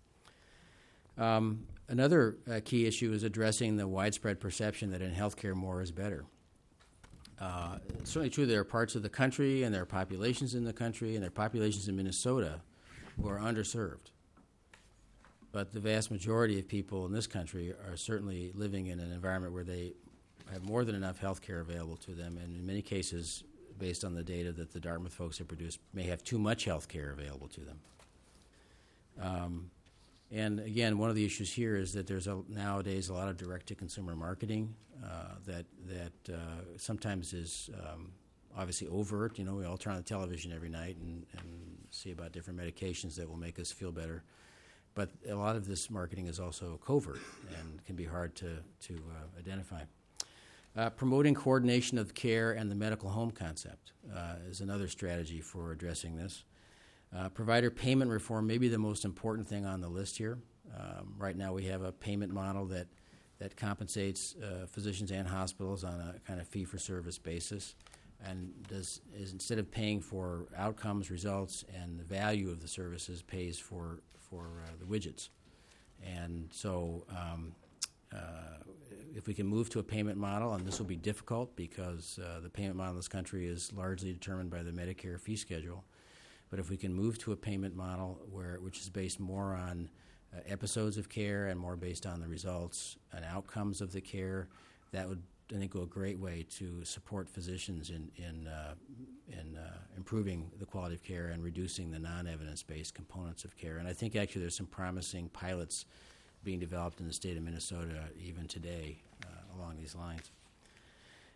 Another key issue is addressing the widespread perception that in healthcare more is better. It's certainly true there are parts of the country and there are populations in the country and there are populations in Minnesota who are underserved. But the vast majority of people in this country are certainly living in an environment where they have more than enough health care available to them, and in many cases, based on the data that the Dartmouth folks have produced, may have too much health care available to them. And again, one of the issues here is that there's nowadays a lot of direct-to-consumer marketing that sometimes is obviously overt. You know, we all turn on the television every night and see about different medications that will make us feel better. But a lot of this marketing is also covert and can be hard to identify. Promoting coordination of care and the medical home concept is another strategy for addressing this. Provider payment reform may be the most important thing on the list here. Right now we have a payment model that compensates physicians and hospitals on a kind of fee-for-service basis and is instead of paying for outcomes, results, and the value of the services, pays for the widgets. And so if we can move to a payment model, and this will be difficult because the payment model in this country is largely determined by the Medicare fee schedule, but if we can move to a payment model which is based more on episodes of care and more based on the results and outcomes of the care, that would, I think, go a great way to support physicians in improving the quality of care and reducing the non-evidence-based components of care. And I think actually there's some promising pilots being developed in the state of Minnesota even today along these lines.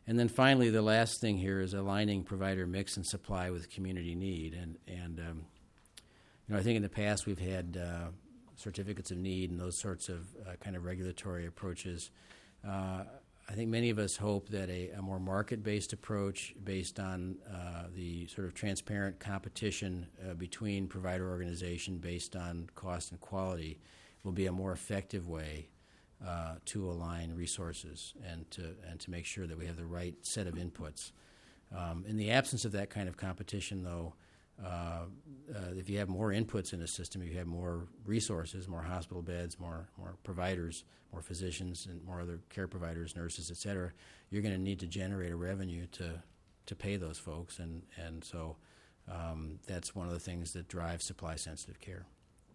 And then finally, the last thing here is aligning provider mix and supply with community need. And I think in the past we've had certificates of need and those sorts of kind of regulatory approaches. I think many of us hope that a more market-based approach based on the sort of transparent competition between provider organization based on cost and quality will be a more effective way to align resources and to make sure that we have the right set of inputs. In the absence of that kind of competition, though, if you have more inputs in a system, if you have more resources, more hospital beds, more providers, more physicians, and more other care providers, nurses, et cetera, you're going to need to generate a revenue to pay those folks, and so that's one of the things that drives supply-sensitive care.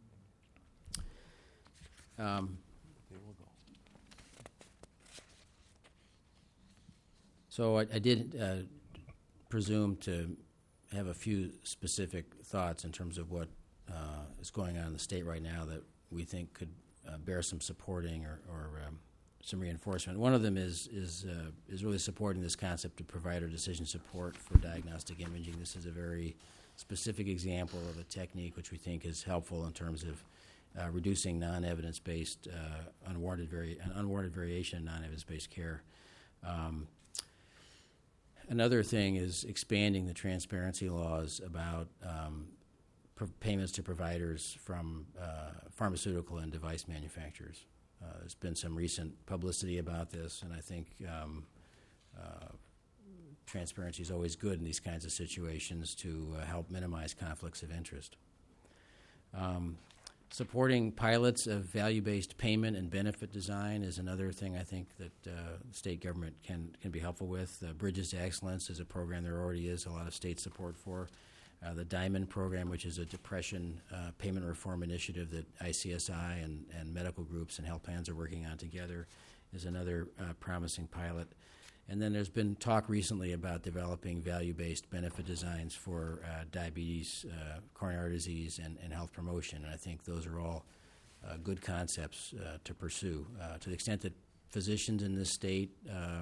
So I did presume to have a few specific thoughts in terms of what is going on in the state right now that we think could bear some supporting or some reinforcement. One of them is really supporting this concept of provider decision support for diagnostic imaging. This is a very specific example of a technique which we think is helpful in terms of reducing non-evidence-based unwarranted variation in non-evidence-based care. Another thing is expanding the transparency laws about payments to providers from pharmaceutical and device manufacturers. There's been some recent publicity about this, and I think transparency is always good in these kinds of situations to help minimize conflicts of interest. Supporting pilots of value-based payment and benefit design is another thing I think that state government can be helpful with. Bridges to Excellence is a program there already is a lot of state support for. The Diamond program, which is a depression payment reform initiative that ICSI and medical groups and health plans are working on together, is another promising pilot. And then there's been talk recently about developing value-based benefit designs for diabetes, coronary disease, and health promotion. And I think those are all good concepts to pursue. To the extent that physicians in this state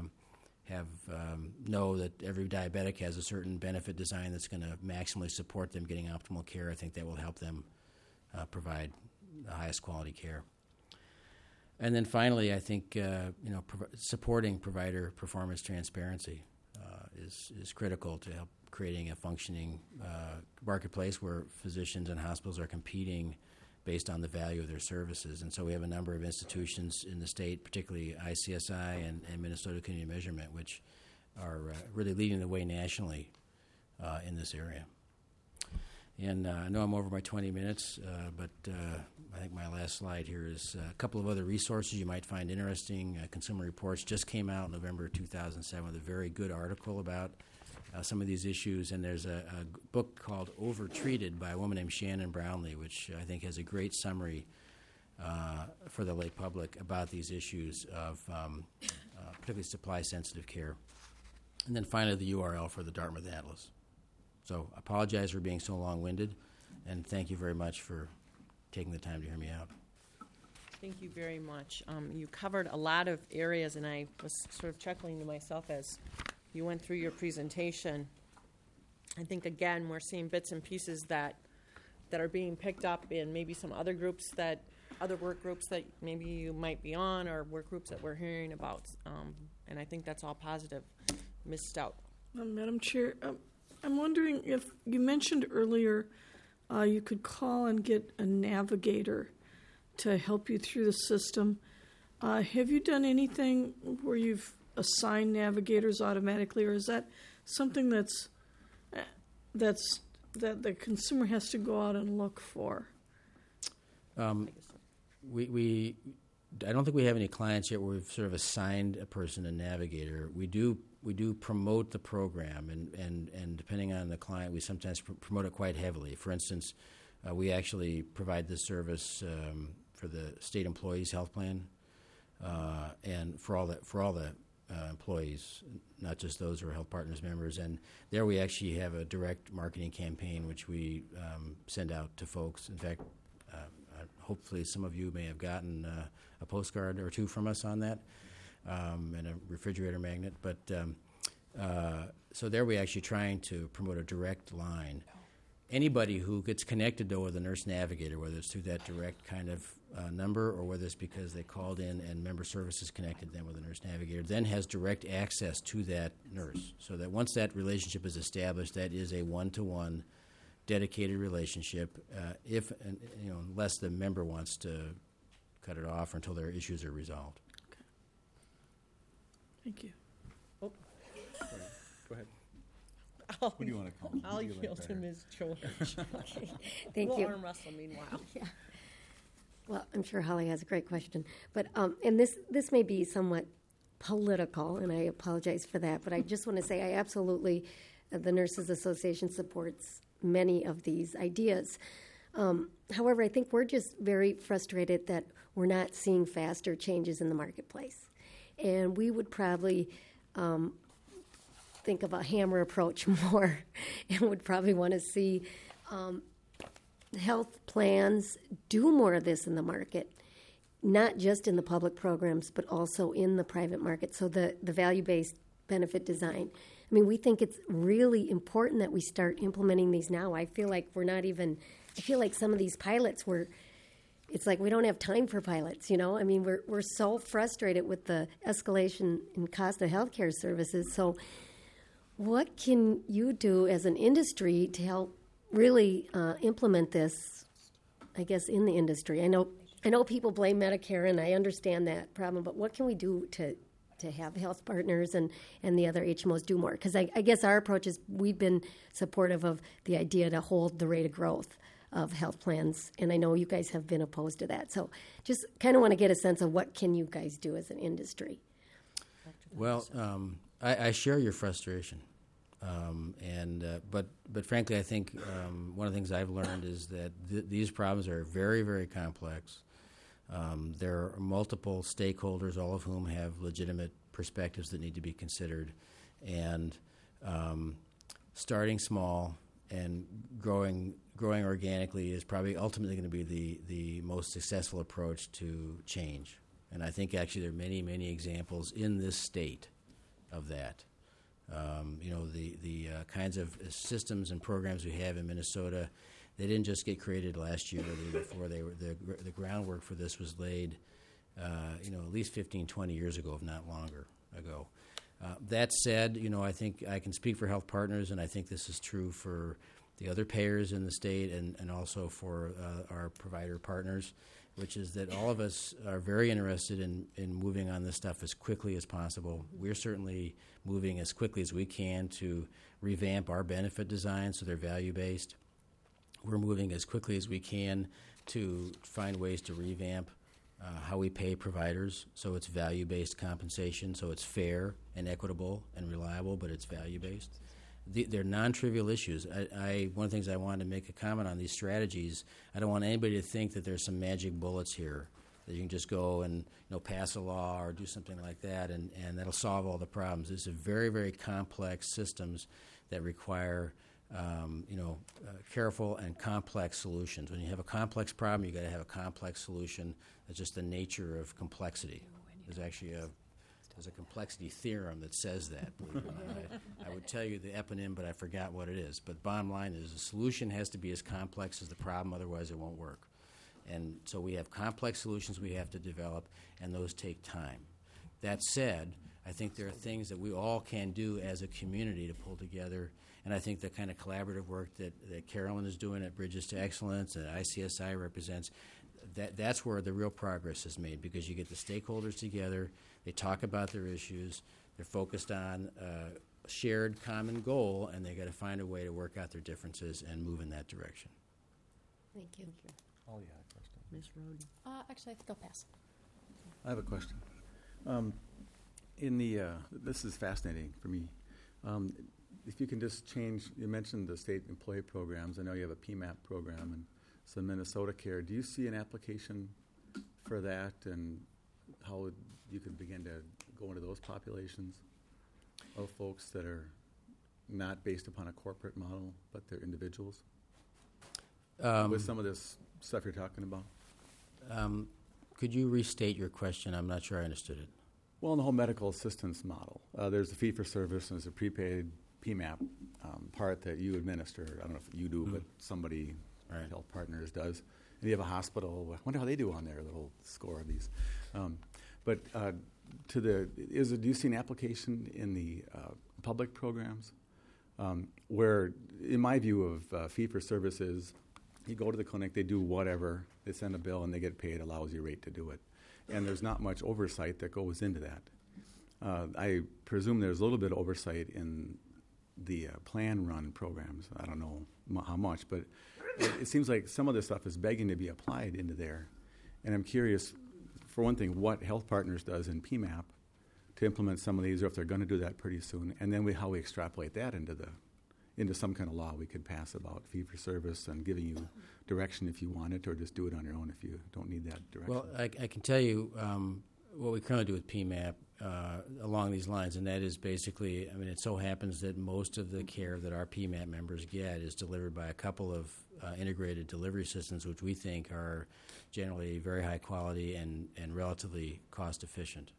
know that every diabetic has a certain benefit design that's going to maximally support them getting optimal care, I think that will help them provide the highest quality care. And then finally, I think supporting provider performance transparency is critical to help creating a functioning marketplace where physicians and hospitals are competing based on the value of their services. And so we have a number of institutions in the state, particularly ICSI and Minnesota Community Measurement, which are really leading the way nationally in this area. And I know I'm over my 20 minutes, but I think my last slide here is a couple of other resources you might find interesting. Consumer Reports just came out in November 2007 with a very good article about some of these issues. And there's a book called Overtreated by a woman named Shannon Brownlee, which I think has a great summary for the lay public about these issues of particularly supply-sensitive care. And then finally, the URL for the Dartmouth Atlas. So I apologize for being so long-winded, and thank you very much for taking the time to hear me out. Thank you very much. You covered a lot of areas, and I was sort of chuckling to myself as you went through your presentation. I think, again, we're seeing bits and pieces that are being picked up in maybe some other groups other work groups that maybe you might be on, or work groups that we're hearing about, and I think that's all positive. Ms. Stout. Madam Chair, I'm wondering if you mentioned earlier you could call and get a navigator to help you through the system. Have you done anything where you've assigned navigators automatically, or is that something that the consumer has to go out and look for? I don't think we have any clients yet where we've sort of assigned a person a navigator. We do promote the program, and depending on the client, we sometimes promote it quite heavily. For instance, we actually provide this service for the state employees' health plan, and for all the employees, not just those who are Health Partners members. And there we actually have a direct marketing campaign which we send out to folks. In fact, hopefully some of you may have gotten a postcard or two from us on that, and a refrigerator magnet. But So there we're actually trying to promote a direct line. Anybody who gets connected, though, with a nurse navigator, whether it's through that direct kind of number or whether it's because they called in and member services connected them with a nurse navigator, then has direct access to that nurse. So that once that relationship is established, that is a one-to-one dedicated relationship, unless the member wants to cut it off or until their issues are resolved. Thank you. Go ahead. I'll, What do you want to call him? I'll Who do you like yield to better? Ms. George. Thank We'll you. arm wrestle meanwhile. Well, I'm sure Holly has a great question, but and this may be somewhat political, and I apologize for that. But I just want to say, I absolutely, the Nurses Association supports many of these ideas. However, I think we're just very frustrated that we're not seeing faster changes in the marketplace, and we would probably think of a hammer approach more, and would probably want to see health plans do more of this in the market, not just in the public programs, but also in the private market. So the value-based benefit design. I mean, we think it's really important that we start implementing these now. I feel like I feel like some of these pilots it's like we don't have time for pilots, I mean, we're so frustrated with the escalation in cost of healthcare services. So what can you do as an industry to help really implement this, I guess, in the industry? I know people blame Medicare, and I understand that problem, but what can we do to have health partners and the other HMOs do more? Because I guess our approach is we've been supportive of the idea to hold the rate of growth of health plans, and I know you guys have been opposed to that. So just kind of want to get a sense of what can you guys do as an industry? Well, I share your frustration, but frankly, I think one of the things I've learned is that these problems are very, very complex. There are multiple stakeholders, all of whom have legitimate perspectives that need to be considered, and starting small and growing organically is probably ultimately going to be the most successful approach to change. And I think actually there are many, many examples in this state of that. The kinds of systems and programs we have in Minnesota, they didn't just get created last year or the year before. The groundwork for this was laid, at least 15, 20 years ago, if not longer ago. That said, I think I can speak for Health Partners, and I think this is true for the other payers in the state and also for our provider partners, which is that all of us are very interested in moving on this stuff as quickly as possible. We're certainly moving as quickly as we can to revamp our benefit design so they're value-based. We're moving as quickly as we can to find ways to revamp how we pay providers so it's value-based compensation, so it's fair and equitable and reliable, but it's value-based. They're non-trivial issues. One of the things I wanted to make a comment on these strategies, I don't want anybody to think that there's some magic bullets here, that you can just go and pass a law or do something like that and that'll solve all the problems. These are very, very complex systems that require careful and complex solutions. When you have a complex problem, you've got to have a complex solution. That's just the nature of complexity. There's actually a complexity theorem that says that. I would tell you the eponym, but I forgot what it is. But bottom line is the solution has to be as complex as the problem, otherwise it won't work. And so we have complex solutions we have to develop, and those take time. That said, I think there are things that we all can do as a community to pull together, and I think the kind of collaborative work that Carolyn is doing at Bridges to Excellence, that ICSI represents, that's where the real progress is made, because you get the stakeholders together, they talk about their issues, they're focused on a shared common goal, and they got to find a way to work out their differences and move in that direction. Thank you. Oh, yeah, question. Ms. Rhodes. Actually, I think I'll pass. I have a question. This is fascinating for me. If you can just change, you mentioned the state employee programs. I know you have a PMAP program and some Minnesota Care. Do you see an application for that, and how you can begin to go into those populations of folks that are not based upon a corporate model, but they're individuals? With some of this stuff you're talking about? Could you restate your question? I'm not sure I understood it. Well, in the whole medical assistance model, there's the fee-for-service and there's a prepaid PMAP part that you administer. I don't know if you do, but somebody, Right. Health Partners does. And you have a hospital. I wonder how they do on their little score of these. But do you see an application in the public programs where, in my view of fee-for-service is, you go to the clinic, they do whatever, they send a bill, and they get paid a lousy rate to do it. And there's not much oversight that goes into that. I presume there's a little bit of oversight in the plan run programs. I don't know how much, but it seems like some of this stuff is begging to be applied into there. And I'm curious, for one thing, what Health Partners does in PMAP to implement some of these, or if they're going to do that pretty soon, and then how we extrapolate that into some kind of law we could pass about fee-for-service and giving you direction if you want it, or just do it on your own if you don't need that direction. Well, I can tell you what we currently do with PMAP along these lines, and that is basically, I mean, it so happens that most of the care that our PMAP members get is delivered by a couple of integrated delivery systems, which we think are generally very high quality and relatively cost efficient.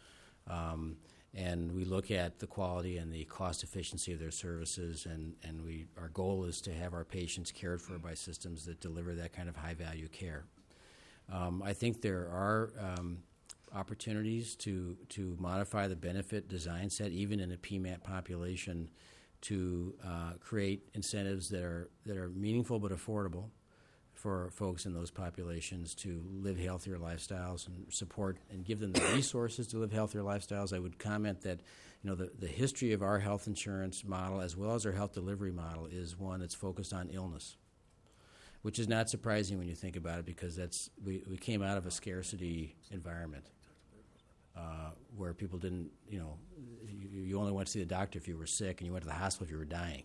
And we look at the quality and the cost efficiency of their services, and our goal is to have our patients cared for by systems that deliver that kind of high-value care. I think there are opportunities to modify the benefit design set, even in a PMAP population, to create incentives that are meaningful but affordable for folks in those populations to live healthier lifestyles and support and give them the resources to live healthier lifestyles. I would comment that, the history of our health insurance model as well as our health delivery model is one that's focused on illness, which is not surprising when you think about it, because we came out of a scarcity environment where people didn't, you only went to see the doctor if you were sick, and you went to the hospital if you were dying.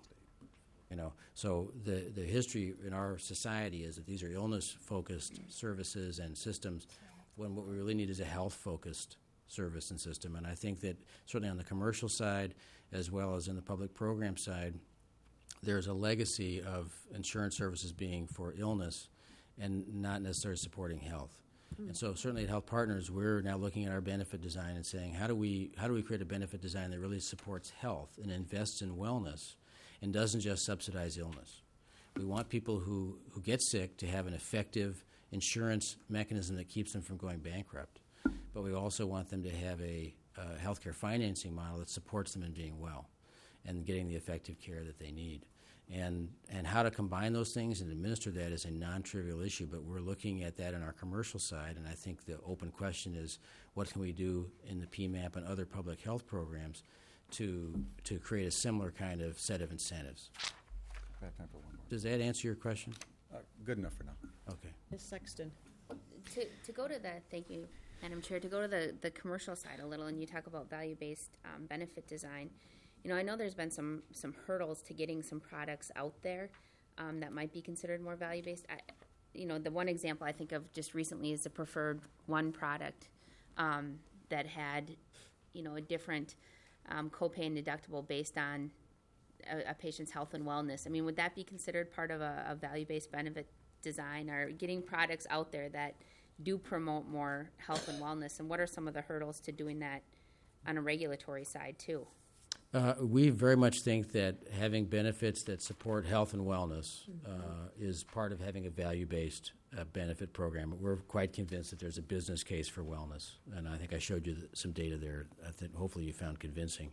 So the history in our society is that these are illness-focused services and systems, when what we really need is a health-focused service and system. And I think that certainly on the commercial side, as well as in the public program side, there's a legacy of insurance services being for illness and not necessarily supporting health. And so certainly at Health Partners, we're now looking at our benefit design and saying, how do we create a benefit design that really supports health and invests in wellness and doesn't just subsidize illness? We want people who get sick to have an effective insurance mechanism that keeps them from going bankrupt. But we also want them to have a healthcare financing model that supports them in being well and getting the effective care that they need. And how to combine those things and administer that is a non-trivial issue, but we're looking at that in our commercial side, and I think the open question is, what can we do in the PMAP and other public health programs to create a similar kind of set of incentives? I have time for one more. Does that answer your question? Good enough for now. Okay. Ms. Sexton. To go to thank you, Madam Chair, to go to the commercial side a little, and you talk about value-based benefit design. I know there's been some hurdles to getting some products out there that might be considered more value-based. The one example I think of just recently is the Preferred One product that had, a different copay and deductible based on a patient's health and wellness. I mean, would that be considered part of a value-based benefit design, or getting products out there that do promote more health and wellness? And what are some of the hurdles to doing that on a regulatory side, too? We very much think that having benefits that support health and wellness is part of having a value-based benefit program. We're quite convinced that there's a business case for wellness, and I think I showed you some data there that hopefully you found convincing.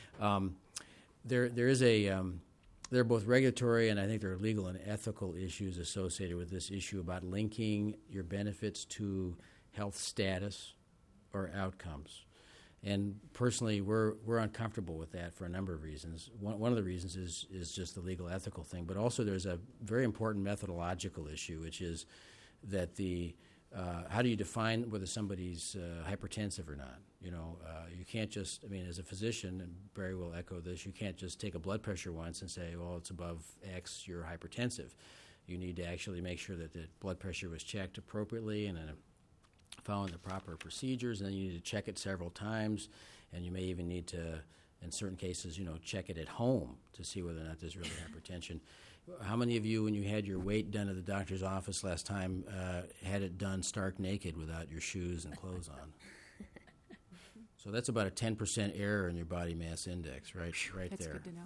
There are both regulatory and I think there are legal and ethical issues associated with this issue about linking your benefits to health status or outcomes. And personally, we're uncomfortable with that for a number of reasons. One of the reasons is just the legal ethical thing, but also there's a very important methodological issue, which is that how do you define whether somebody's hypertensive or not? You can't just, as a physician, and Barry will echo this, you can't just take a blood pressure once and say, well, it's above X, you're hypertensive. You need to actually make sure that the blood pressure was checked appropriately and following the proper procedures, and then you need to check it several times, and you may even need to, in certain cases, check it at home to see whether or not there's really hypertension. How many of you, when you had your weight done at the doctor's office last time, had it done stark naked without your shoes and clothes on? So that's about a 10% error in your body mass index, right That's there. good to know.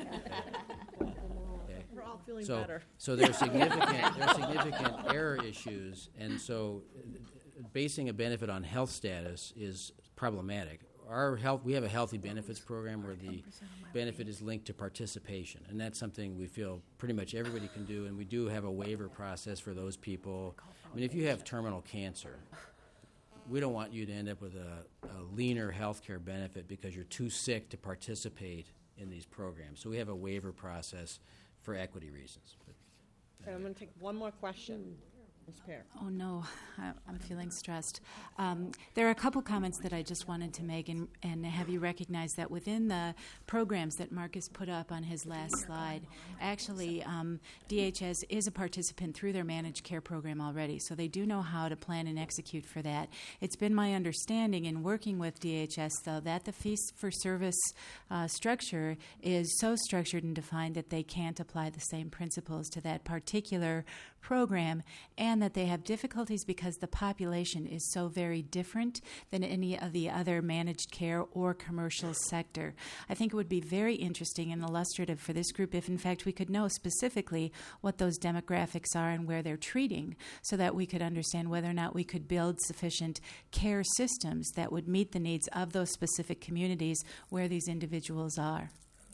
Okay. We're all feeling So, better. so there's significant error issues, and so basing a benefit on health status is problematic. We have a healthy benefits program where the benefit is linked to participation, and that's something we feel pretty much everybody can do, and we do have a waiver process for those people. I mean, if you have terminal cancer, we don't want you to end up with a leaner health care benefit because you're too sick to participate in these programs. So we have a waiver process for equity reasons. Okay, I'm going to take one more question. Ms. Pear. Oh, no, I'm feeling stressed. There are a couple comments that I just wanted to make and have you recognize that within the programs that Marcus put up on his last slide, actually DHS is a participant through their managed care program already, so they do know how to plan and execute for that. It's been my understanding in working with DHS, though, that the fee-for-service structure is so structured and defined that they can't apply the same principles to that particular program, and that they have difficulties because the population is so very different than any of the other managed care or commercial sector. I think it would be very interesting and illustrative for this group if, in fact, we could know specifically what those demographics are and where they're treating so that we could understand whether or not we could build sufficient care systems that would meet the needs of those specific communities where these individuals are.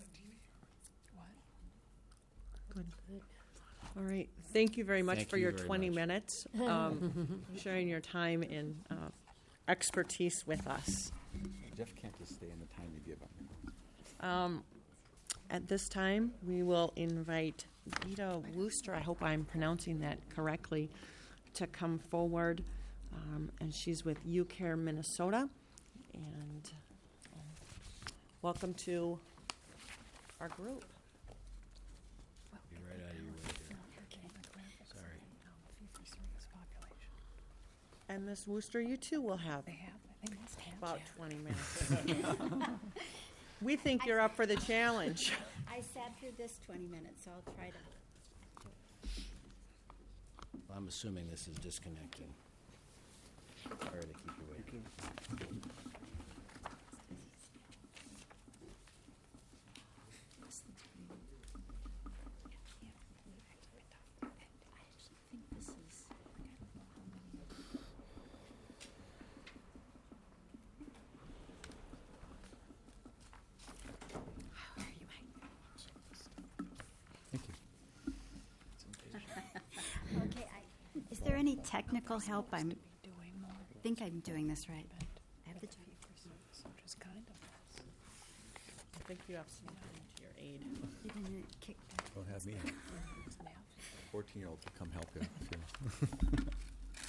All right. Thank you very much Thank for you your very 20 much. minutes, sharing your time and expertise with us. Jeff can't just stay in the time you give him. At this time, we will invite Gita Wooster, I hope I'm pronouncing that correctly, to come forward. And she's with UCare Minnesota. And welcome to our group. Be right out of your way here. Sorry. And Ms. Wooster, you too will have about 20 minutes. We think you're up for the challenge. I sat through this 20 minutes, so I'll try to. Well, I'm assuming this is disconnecting. Sorry to keep you waiting. Okay, is there any technical help? I think I'm doing this right. I have the I think you have something to your aid. you didn't kick back. Don't have me. 14-year-olds will come help you. If you-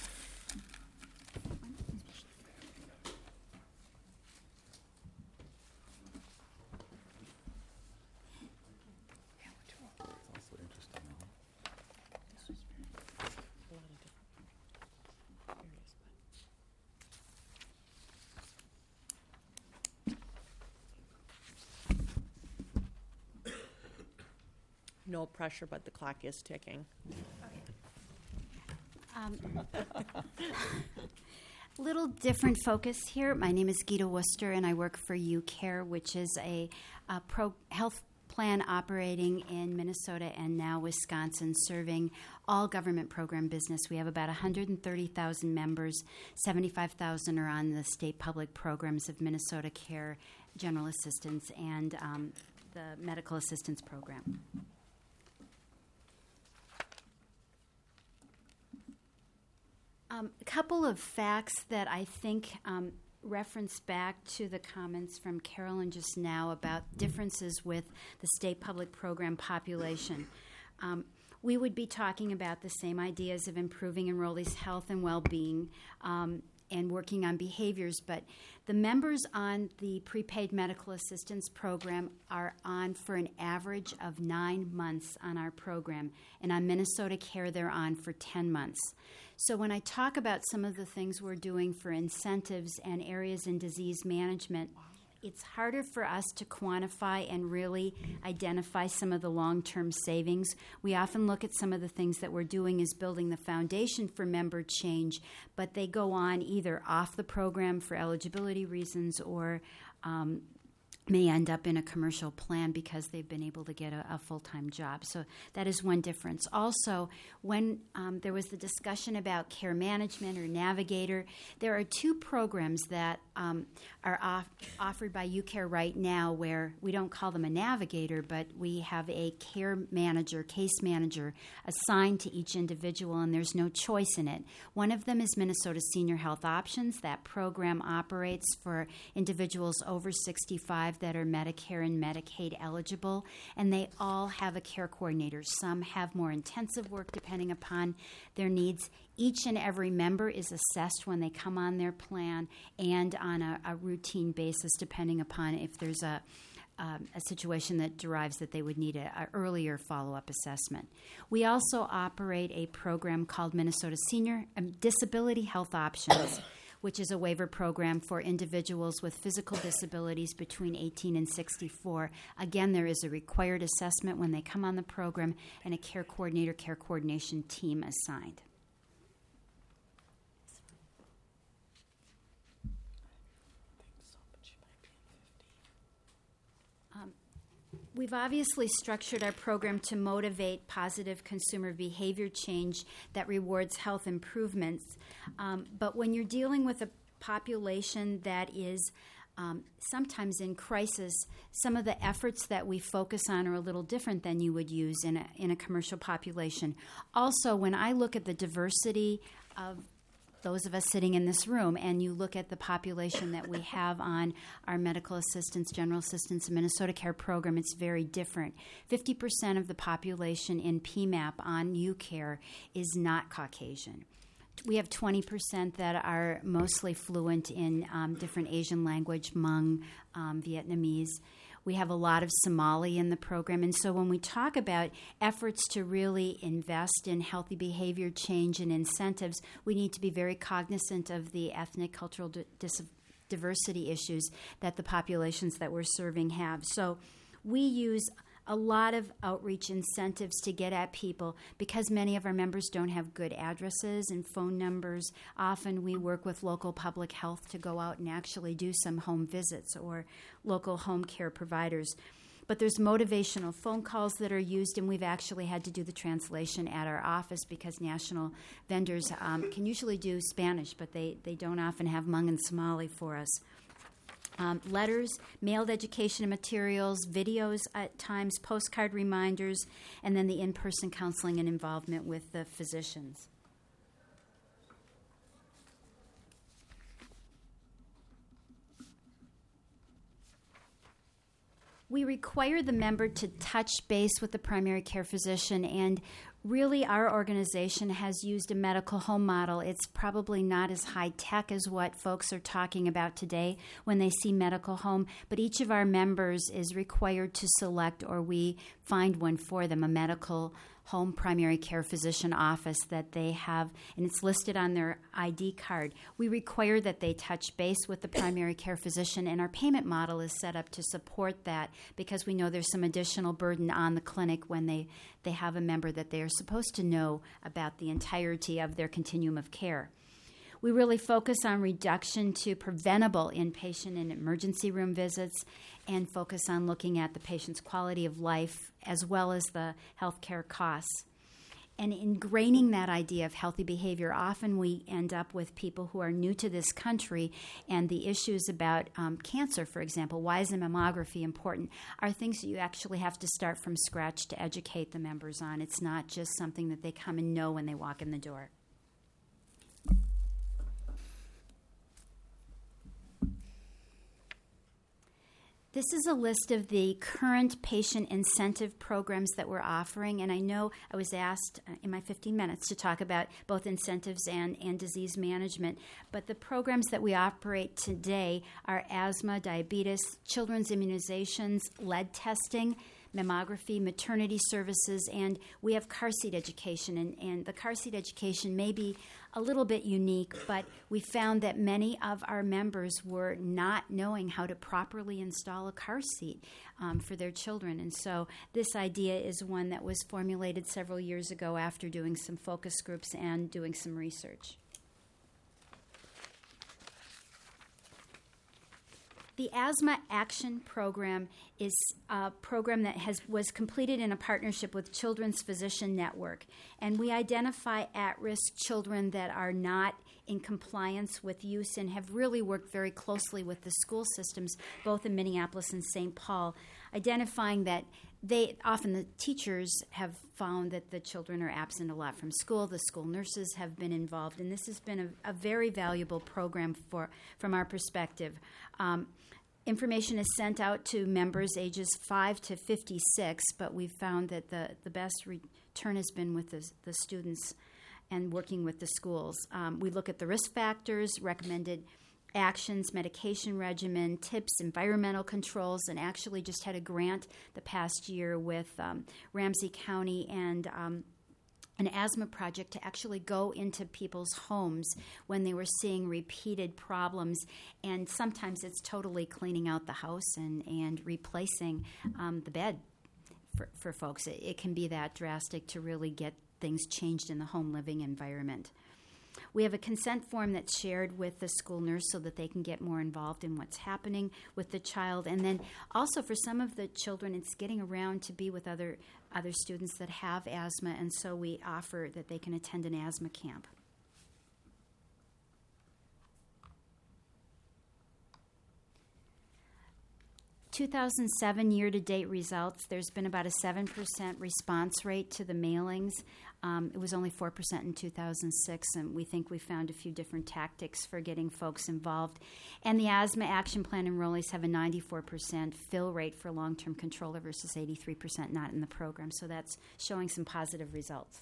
It's also interesting, huh? A lot of different areas, no pressure, but the clock is ticking. Little different focus here. My name is Gita Wooster, and I work for UCare, which is a health plan operating in Minnesota and now Wisconsin, serving all government program business. We have about 130,000 members. 75,000 are on the state public programs of Minnesota Care, General Assistance, and the Medical Assistance Program. A couple of facts that I think reference back to the comments from Carolyn just now about differences with the state public program population. We would be talking about the same ideas of improving enrollees' health and well-being and working on behaviors, but the members on the prepaid medical assistance program are on for an average of 9 months on our program, and on Minnesota Care they're on for 10 months. So when I talk about some of the things we're doing for incentives and areas in disease management it's harder for us to quantify and really identify some of the long-term savings. We often look at some of the things that we're doing as building the foundation for member change, but they go on either off the program for eligibility reasons or may end up in a commercial plan because they've been able to get a full-time job. So that is one difference. Also, when there was the discussion about care management or navigator, there are two programs that are offered by UCare right now where we don't call them a navigator, but we have a care manager, case manager assigned to each individual, and there's no choice in it. One of them is Minnesota Senior Health Options. That program operates for individuals over 65 that are Medicare and Medicaid eligible, and they all have a care coordinator. Some have more intensive work depending upon their needs. Each and every member is assessed when they come on their plan and on a routine basis depending upon if there's a situation that derives that they would need an earlier follow-up assessment. We also operate a program called Minnesota Senior Disability Health Options, which is a waiver program for individuals with physical disabilities between 18 and 64. Again, there is a required assessment when they come on the program and a care coordinator, care coordination team assigned. We've obviously structured our program to motivate positive consumer behavior change that rewards health improvements. But when you're dealing with a population that is sometimes in crisis, some of the efforts that we focus on are a little different than you would use in a commercial population. Also, when I look at the diversity of those of us sitting in this room, and you look at the population that we have on our medical assistance, general assistance, and Minnesota Care program, it's very different. 50% of the population in PMAP on UCare is not Caucasian. We have 20% that are mostly fluent in different Asian language, Hmong, Vietnamese. We have a lot of Somali in the program. And so when we talk about efforts to really invest in healthy behavior change and incentives, we need to be very cognizant of the ethnic, cultural diversity issues that the populations that we're serving have. So we use a lot of outreach incentives to get at people because many of our members don't have good addresses and phone numbers. Often we work with local public health to go out and actually do some home visits or local home care providers. But there's motivational phone calls that are used, and we've actually had to do the translation at our office because national vendors can usually do Spanish, but they don't often have Hmong and Somali for us. Letters, mailed education and materials, videos at times, postcard reminders, and then the in-person counseling and involvement with the physicians. We require the member to touch base with the primary care physician, and really our organization has used a medical home model. It's probably not as high-tech as what folks are talking about today when they see medical home, but each of our members is required to select, or we find one for them, a medical home primary care physician office that they have, and it's listed on their ID card. We require that they touch base with the primary care physician, and our payment model is set up to support that because we know there's some additional burden on the clinic when they have a member that they are supposed to know about the entirety of their continuum of care. We really focus on reduction to preventable inpatient and emergency room visits and focus on looking at the patient's quality of life as well as the healthcare costs. And ingraining that idea of healthy behavior, often we end up with people who are new to this country, and the issues about cancer, for example, why is a mammography important, are things that you actually have to start from scratch to educate the members on. It's not just something that they come and know when they walk in the door. This is a list of the current patient incentive programs that we're offering, and I know I was asked in my 15 minutes to talk about both incentives and disease management, but the programs that we operate today are asthma, diabetes, children's immunizations, lead testing, mammography, maternity services, and we have car seat education. And the car seat education may be a little bit unique, but we found that many of our members were not knowing how to properly install a car seat for their children. And so this idea is one that was formulated several years ago after doing some focus groups and doing some research. The Asthma Action Program is a program that was completed in a partnership with Children's Physician Network. And we identify at-risk children that are not in compliance with use and have really worked very closely with the school systems, both in Minneapolis and St. Paul, identifying that often the teachers have found that the children are absent a lot from school. The school nurses have been involved, and this has been a very valuable program from our perspective. Information is sent out to members ages 5 to 56, but we've found that the best return has been with the students and working with the schools. We look at the risk factors, recommended actions, medication regimen, tips, environmental controls, and actually just had a grant the past year with Ramsey County and an asthma project to actually go into people's homes when they were seeing repeated problems. And sometimes it's totally cleaning out the house and replacing the bed for folks. It can be that drastic to really get things changed in the home living environment. We have a consent form that's shared with the school nurse so that they can get more involved in what's happening with the child. And then also for some of the children, it's getting around to be with other students that have asthma, and so we offer that they can attend an asthma camp. ...2007 year-to-date results, there's been about a 7% response rate to the mailings. It was only 4% in 2006, and we think we found a few different tactics for getting folks involved. And the Asthma Action Plan enrollees have a 94% fill rate for long-term controller versus 83% not in the program, so that's showing some positive results.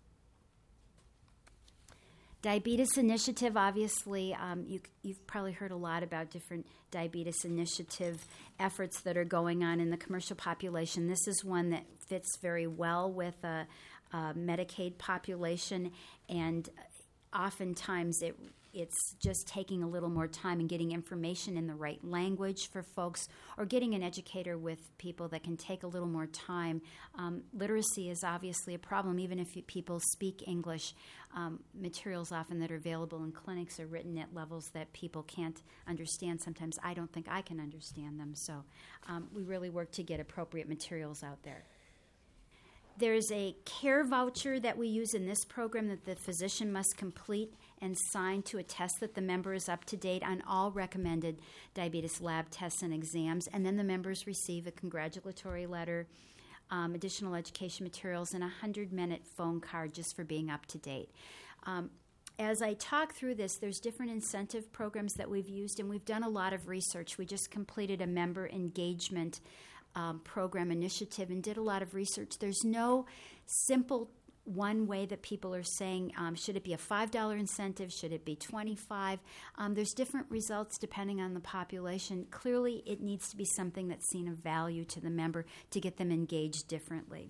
Diabetes Initiative, obviously, you've probably heard a lot about different diabetes initiative efforts that are going on in the commercial population. This is one that fits very well with a Medicaid population, and oftentimes it's just taking a little more time and getting information in the right language for folks, or getting an educator with people that can take a little more time. Literacy is obviously a problem, even if people speak English. Materials often that are available in clinics are written at levels that people can't understand. Sometimes I don't think I can understand them, so we really work to get appropriate materials out there. There's a care voucher that we use in this program that the physician must complete and sign to attest that the member is up to date on all recommended diabetes lab tests and exams, and then the members receive a congratulatory letter, additional education materials, and a 100-minute phone card just for being up to date. As I talk through this, there's different incentive programs that we've used, and we've done a lot of research. We just completed a member engagement program initiative and did a lot of research. There's no simple one way that people are saying, should it be a $5 incentive? Should it be $25? There's different results depending on the population. Clearly, it needs to be something that's seen of value to the member to get them engaged differently.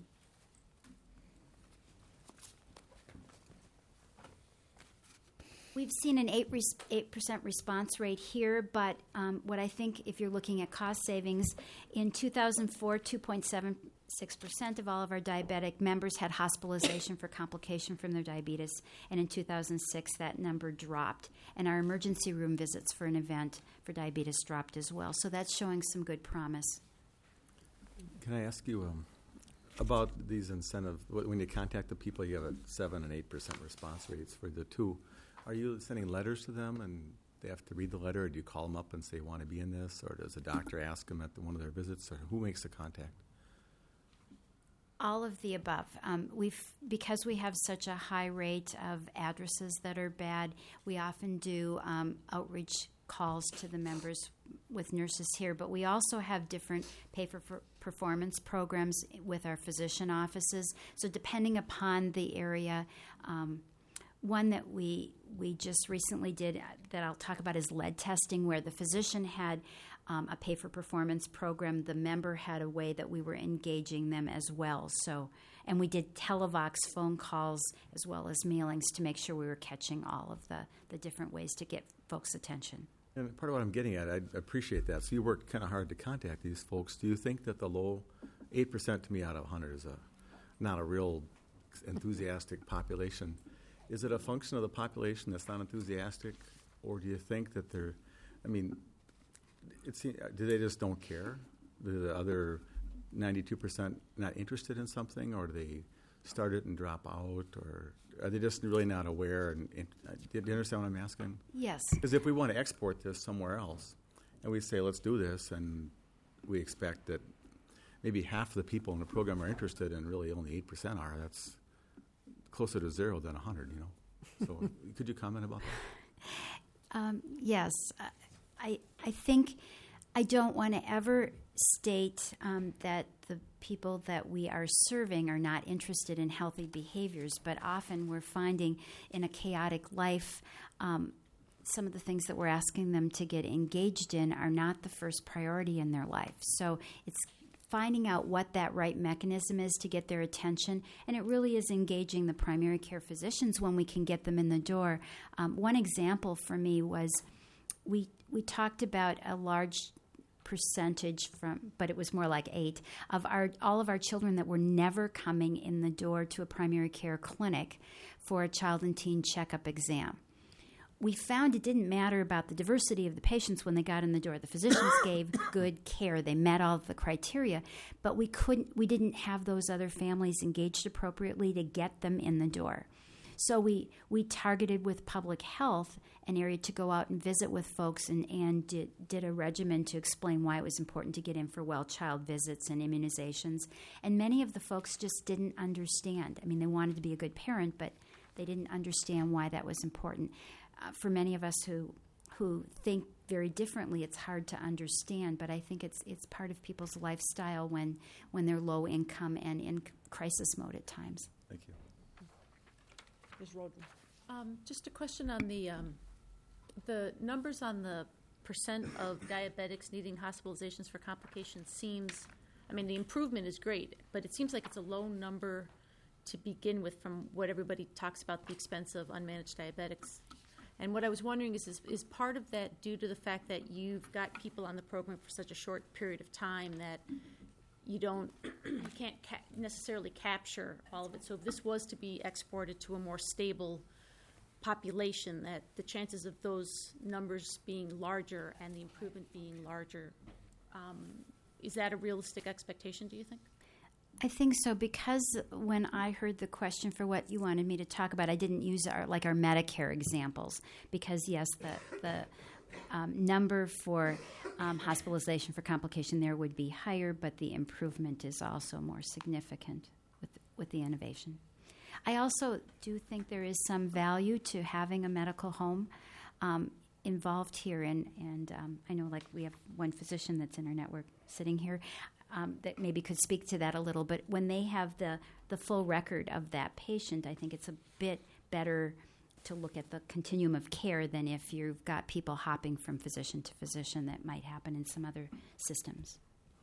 We've seen an 8% response rate here, but what I think, if you're looking at cost savings, in 2004, 2.76% of all of our diabetic members had hospitalization for complication from their diabetes, and in 2006, that number dropped. And our emergency room visits for an event for diabetes dropped as well. So that's showing some good promise. Can I ask you about these incentives? When you contact the people, you have a 7 and 8% response rates for the two. Are you sending letters to them, and they have to read the letter, or do you call them up and say, want to be in this, or does a doctor ask them at one of their visits, or who makes the contact? All of the above. Because we have such a high rate of addresses that are bad, we often do outreach calls to the members with nurses here, but we also have different pay-for-performance programs with our physician offices. So depending upon the area, one that we just recently did that I'll talk about is lead testing, where the physician had a pay-for-performance program, the member had a way that we were engaging them as well. So, and we did televox phone calls as well as mailings to make sure we were catching all of the different ways to get folks' attention. And part of what I'm getting at, I appreciate that. So you worked kind of hard to contact these folks. Do you think that the low 8% to me out of 100 is not a real enthusiastic population? Is it a function of the population that's not enthusiastic, or do you think that they're, I mean, do they just don't care? Do the other 92% not interested in something, or do they start it and drop out, or are they just really not aware? And do you understand what I'm asking? Yes. Because if we want to export this somewhere else, and we say, let's do this, and we expect that maybe half of the people in the program are interested and really only 8% are, that's closer to 0 than 100, you know? So could you comment about that? Yes. I think I don't want to ever state that the people that we are serving are not interested in healthy behaviors, but often we're finding in a chaotic life some of the things that we're asking them to get engaged in are not the first priority in their life. So it's finding out what that right mechanism is to get their attention, and it really is engaging the primary care physicians when we can get them in the door. One example for me was we talked about a large percentage but it was more like 8 of all of our children that were never coming in the door to a primary care clinic for a child and teen checkup exam. We found it didn't matter about the diversity of the patients when they got in the door. The physicians gave good care. They met all of the criteria, but we didn't have those other families engaged appropriately to get them in the door. So we targeted with public health an area to go out and visit with folks and did a regimen to explain why it was important to get in for well child visits and immunizations. And many of the folks just didn't understand. I mean, they wanted to be a good parent, but they didn't understand why that was important. For many of us who think very differently, it's hard to understand, but I think it's part of people's lifestyle when they're low income and in crisis mode at times. Thank you. Ms. Roden. Just a question on the numbers on the percent of diabetics needing hospitalizations for complications seems, I mean, the improvement is great, but it seems like it's a low number to begin with from what everybody talks about, the expense of unmanaged diabetics. And what I was wondering is part of that due to the fact that you've got people on the program for such a short period of time that you can't necessarily capture all of it. So if this was to be exported to a more stable population, that the chances of those numbers being larger and the improvement being larger, is that a realistic expectation, do you think? I think so, because when I heard the question for what you wanted me to talk about, I didn't use our Medicare examples, because yes, the number for hospitalization for complication there would be higher, but the improvement is also more significant with the innovation. I also do think there is some value to having a medical home involved here, and I know we have one physician that's in our network sitting here that maybe could speak to that a little bit. When they have the full record of that patient, I think it's a bit better to look at the continuum of care than if you've got people hopping from physician to physician that might happen in some other systems.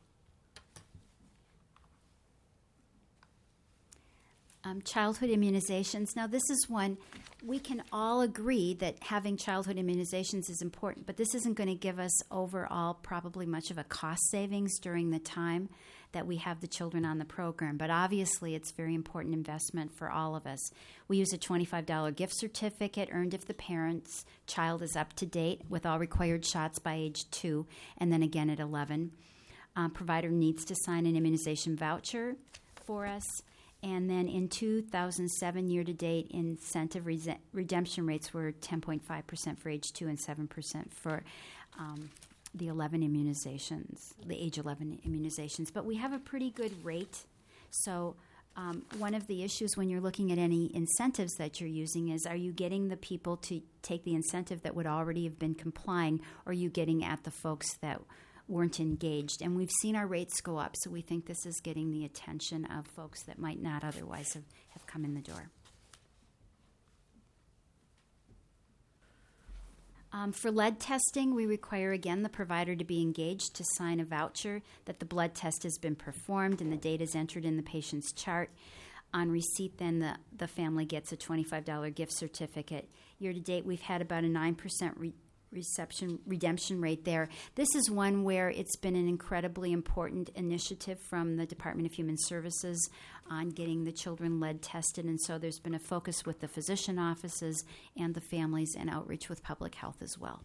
Childhood immunizations. Now, this is one we can all agree that having childhood immunizations is important, but this isn't going to give us overall probably much of a cost savings during the time that we have the children on the program. But obviously, it's very important investment for all of us. We use a $25 gift certificate earned if the parent's child is up to date with all required shots by age 2, and then again at 11. Provider needs to sign an immunization voucher for us. And then in 2007, year-to-date, incentive redemption rates were 10.5% for age 2 and 7% for the 11 immunizations, the age 11 immunizations. But we have a pretty good rate. So one of the issues when you're looking at any incentives that you're using is, are you getting the people to take the incentive that would already have been complying, or are you getting at the folks that weren't engaged? And we've seen our rates go up, so we think this is getting the attention of folks that might not otherwise have come in the door. For lead testing, we require, again, the provider to be engaged to sign a voucher that the blood test has been performed and the data is entered in the patient's chart. On receipt, then the family gets a $25 gift certificate. Year to date, we've had about a 9% redemption rate there. This is one where it's been an incredibly important initiative from the Department of Human Services on getting the children lead tested, and so there's been a focus with the physician offices and the families and outreach with public health as well.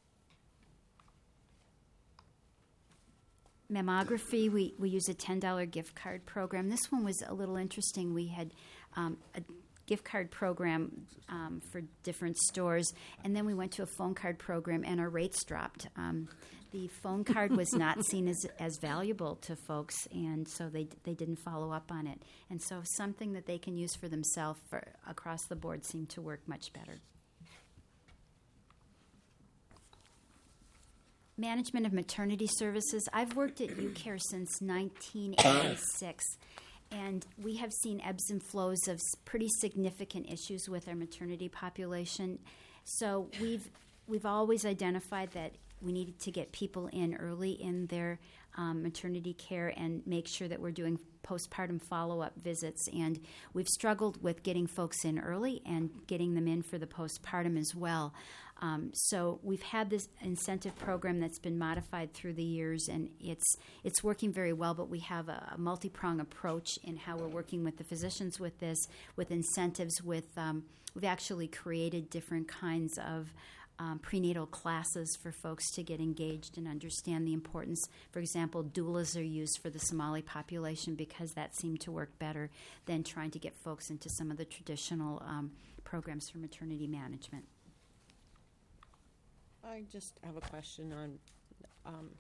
Mammography, we use a $10 gift card program. This one was a little interesting. We had a gift card program for different stores, and then we went to a phone card program, and our rates dropped. The phone card was not seen as valuable to folks, and so they didn't follow up on it. And so something that they can use for themselves across the board seemed to work much better. Management of maternity services. I've worked at UCare since 1986. And we have seen ebbs and flows of pretty significant issues with our maternity population. So we've always identified that we needed to get people in early in their maternity care and make sure that we're doing postpartum follow-up visits. And we've struggled with getting folks in early and getting them in for the postpartum as well. So we've had this incentive program that's been modified through the years, and it's working very well, but we have a multi-prong approach in how we're working with the physicians with this, with incentives, we've actually created different kinds of prenatal classes for folks to get engaged and understand the importance. For example, doulas are used for the Somali population because that seemed to work better than trying to get folks into some of the traditional programs for maternity management. I just have a question on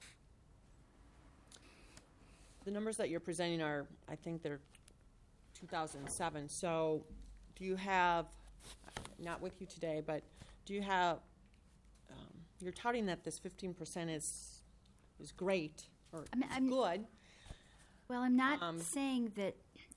the numbers that you're presenting are, I think they're 2007. So do you have, not with you today, but do you have, you're touting that this 15% is great or I'm good. Well, I'm not saying that,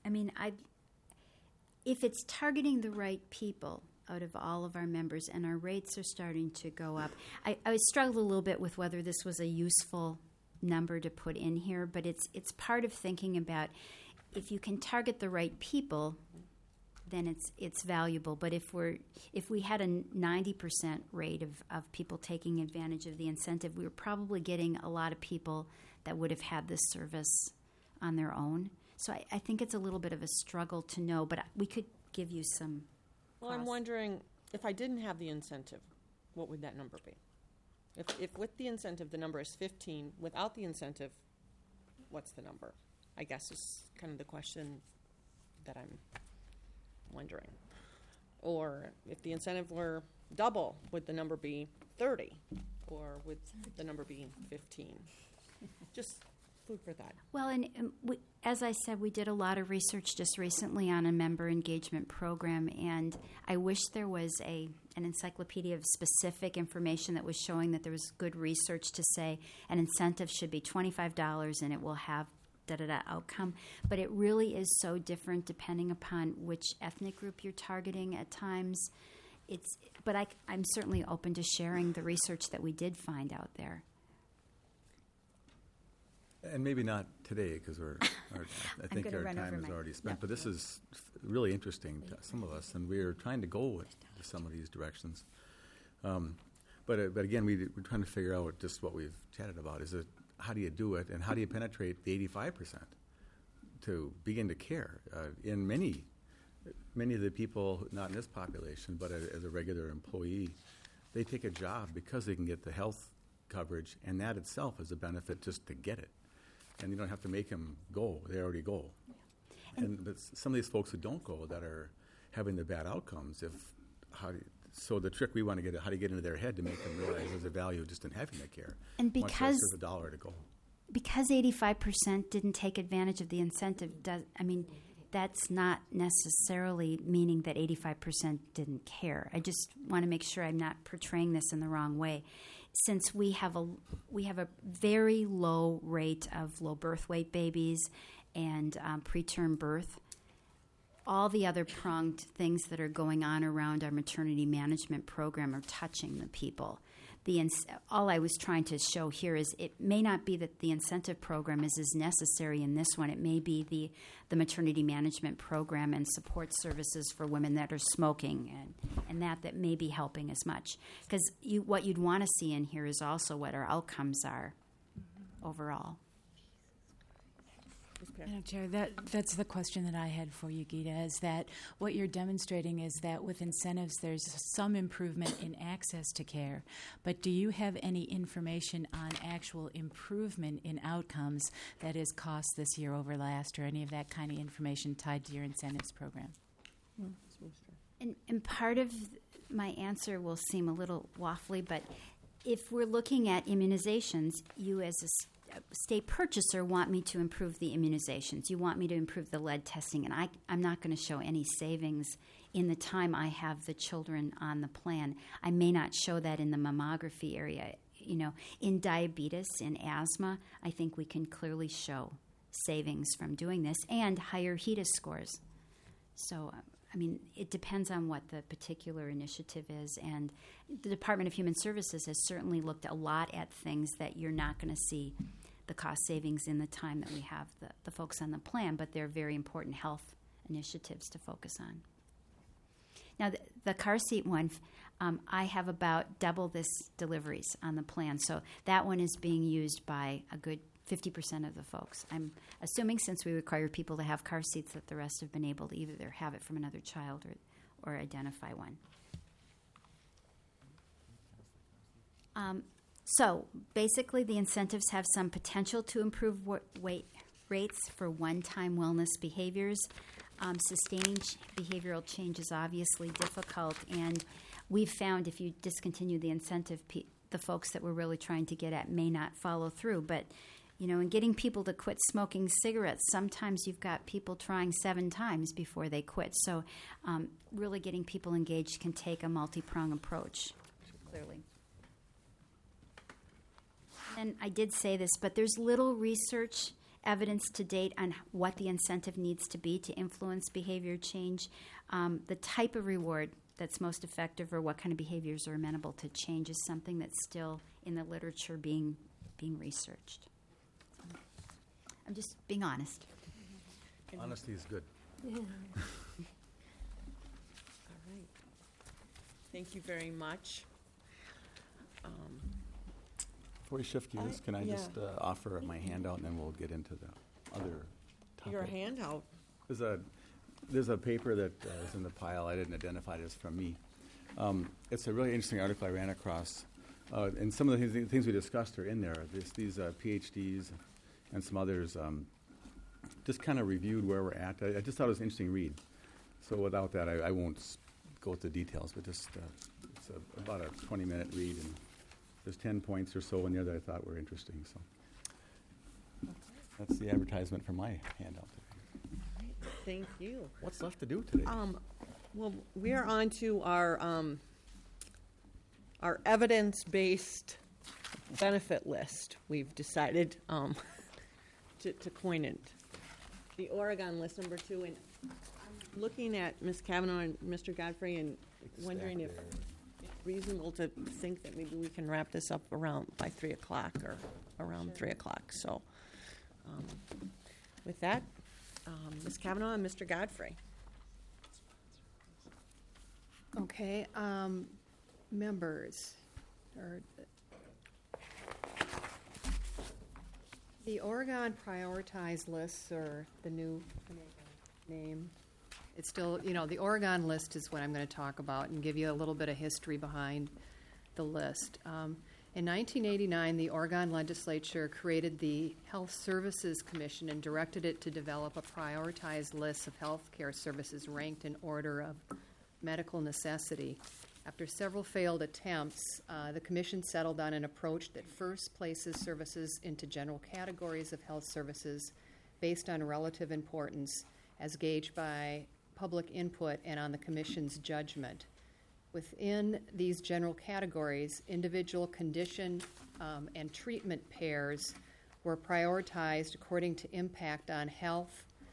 if it's targeting the right people out of all of our members and our rates are starting to go up, I struggled a little bit with whether this was a useful number to put in here, but it's part of thinking about if you can target the right people, then it's valuable. But if we had a 90% rate of people taking advantage of the incentive, we were probably getting a lot of people that would have had this service on their own. So I think it's a little bit of a struggle to know, but we could give you some. Well, I'm wondering, if I didn't have the incentive, what would that number be? If with the incentive the number is 15, without the incentive, what's the number? I guess is kind of the question that I'm wondering. Or if the incentive were double, would the number be 30? Or would the number be 15? Just food for thought. Well, and as I said, we did a lot of research just recently on a member engagement program, and I wish there was an encyclopedia of specific information that was showing that there was good research to say an incentive should be $25 and it will have da-da-da outcome. But it really is so different depending upon which ethnic group you're targeting at times. But I'm certainly open to sharing the research that we did find out there. And maybe not today, because I think our time is already spent. But this is really interesting to some of us, and we're trying to go with some of these directions. But again, we're trying to figure out just what we've chatted about. Is it how do you do it, and how do you penetrate the 85% to begin to care? In many of the people, not in this population, but as a regular employee, they take a job because they can get the health coverage, and that itself is a benefit just to get it. And you don't have to make them go; they already go. Yeah. But some of these folks who don't go, that are having the bad outcomes. So the trick we want to get how to get into their head to make them realize there's a value just in having the care. And because there's a dollar to go. Because 85% didn't take advantage of the incentive, that's not necessarily meaning that 85% didn't care. I just want to make sure I'm not portraying this in the wrong way. Since we have a very low rate of low birth weight babies and preterm birth, all the other pronged things that are going on around our maternity management program are touching the people. All I was trying to show here is it may not be that the incentive program is as necessary in this one. It may be the maternity management program and support services for women that are smoking and that may be helping as much. Because what you'd want to see in here is also what our outcomes are overall. Madam Chair, that's the question that I had for you, Geeta, is that what you're demonstrating is that with incentives there's some improvement in access to care, but do you have any information on actual improvement in outcomes, that is cost this year over last, or any of that kind of information tied to your incentives program? And part of my answer will seem a little waffly, but if we're looking at immunizations, you as a state purchaser want me to improve the immunizations. You want me to improve the lead testing, and I'm not going to show any savings in the time I have the children on the plan. I may not show that in the mammography area. In diabetes, in asthma, I think we can clearly show savings from doing this and higher HEDIS scores. So, it depends on what the particular initiative is, and the Department of Human Services has certainly looked a lot at things that you're not going to see the cost savings in the time that we have the folks on the plan, but they're very important health initiatives to focus on. Now, the car seat one, I have about double this deliveries on the plan, so that one is being used by a good 50% of the folks. I'm assuming since we require people to have car seats that the rest have been able to either have it from another child or identify one. So basically the incentives have some potential to improve weight rates for one-time wellness behaviors. Sustaining behavioral change is obviously difficult, and we've found if you discontinue the incentive, the folks that we're really trying to get at may not follow through. But in getting people to quit smoking cigarettes, sometimes you've got people trying 7 times before they quit. So really getting people engaged can take a multi-pronged approach, clearly. And I did say this, but there's little research evidence to date on what the incentive needs to be to influence behavior change. The type of reward that's most effective or what kind of behaviors are amenable to change is something that's still in the literature being researched. So, I'm just being honest. Honesty is good. All right. Thank you very much. Before we shift gears, can I just offer my handout, and then we'll get into the other topic. Your handout. There's a paper that is in the pile. I didn't identify it as from me. It's a really interesting article I ran across, and some of the things we discussed are in there. These PhDs and some others just kind of reviewed where we're at. I just thought it was an interesting read. So without that, I won't go into details, but just it's about a 20-minute read, and there's 10 points or so in there that I thought were interesting. So that's the advertisement for my handout today. Thank you. What's left to do today? Well, we are on to our evidence-based benefit list. We've decided to coin it. The Oregon list, number 2. And I'm looking at Ms. Kavanaugh and Mr. Godfrey and wondering if it's reasonable to think that maybe we can wrap this up by 3 o'clock or around 3 o'clock. So with that, Ms. Kavanaugh and Mr. Godfrey. Okay, members, the Oregon prioritized lists, or the new name, it's still, the Oregon list is what I'm going to talk about and give you a little bit of history behind the list. In 1989, the Oregon legislature created the Health Services Commission and directed it to develop a prioritized list of health care services ranked in order of medical necessity. After several failed attempts, the commission settled on an approach that first places services into general categories of health services based on relative importance as gauged by public input and on the commission's judgment. Within these general categories, individual condition and treatment pairs were prioritized according to impact on health,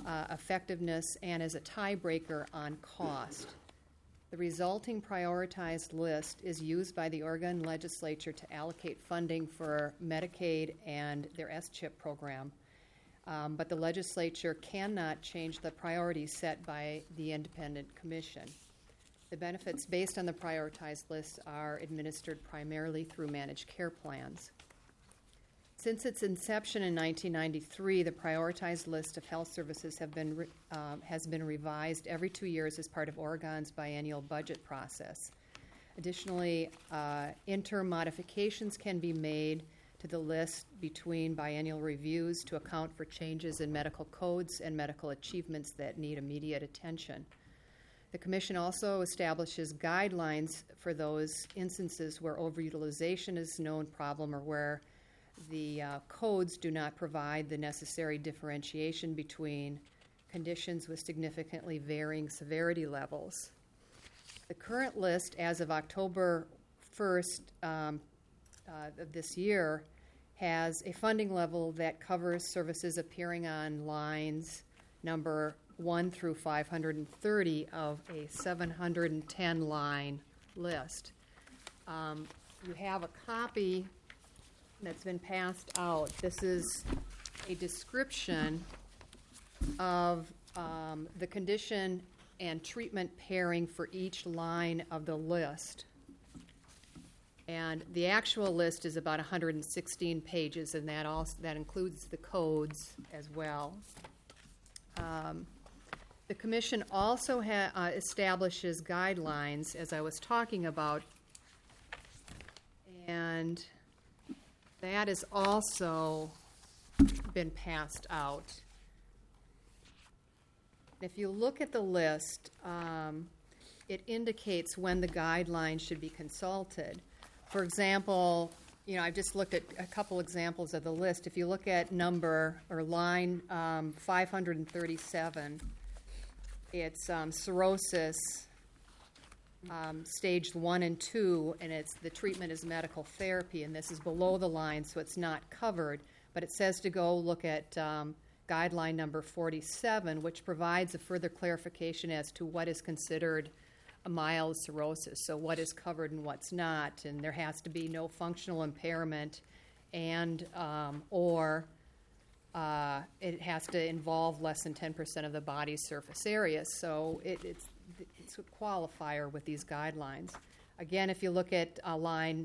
effectiveness and as a tiebreaker on cost. The resulting prioritized list is used by the Oregon legislature to allocate funding for Medicaid and their SCHIP program. But the legislature cannot change the priorities set by the independent commission. The benefits based on the prioritized list are administered primarily through managed care plans. Since its inception in 1993, the prioritized list of health services has been revised every 2 years as part of Oregon's biennial budget process. Additionally, interim modifications can be made to the list between biennial reviews to account for changes in medical codes and medical achievements that need immediate attention. The Commission also establishes guidelines for those instances where overutilization is a known problem or where the codes do not provide the necessary differentiation between conditions with significantly varying severity levels. The current list, as of October 1st of this year, has a funding level that covers services appearing on lines number 1 through 530 of a 710-line list. You have a copy that's been passed out. This is a description of the condition and treatment pairing for each line of the list. And the actual list is about 116 pages, and that includes the codes as well. The Commission also establishes guidelines, as I was talking about, and that has also been passed out. If you look at the list, it indicates when the guidelines should be consulted. For example, I've just looked at a couple examples of the list. If you look at line 537, it's cirrhosis, stage 1 and 2, and the treatment is medical therapy, and this is below the line, so it's not covered. But it says to go look at guideline number 47, which provides a further clarification as to what is considered a mild cirrhosis, so what is covered and what's not, and there has to be no functional impairment, and or it has to involve less than 10% of the body's surface area. So it's a qualifier with these guidelines. Again, if you look at line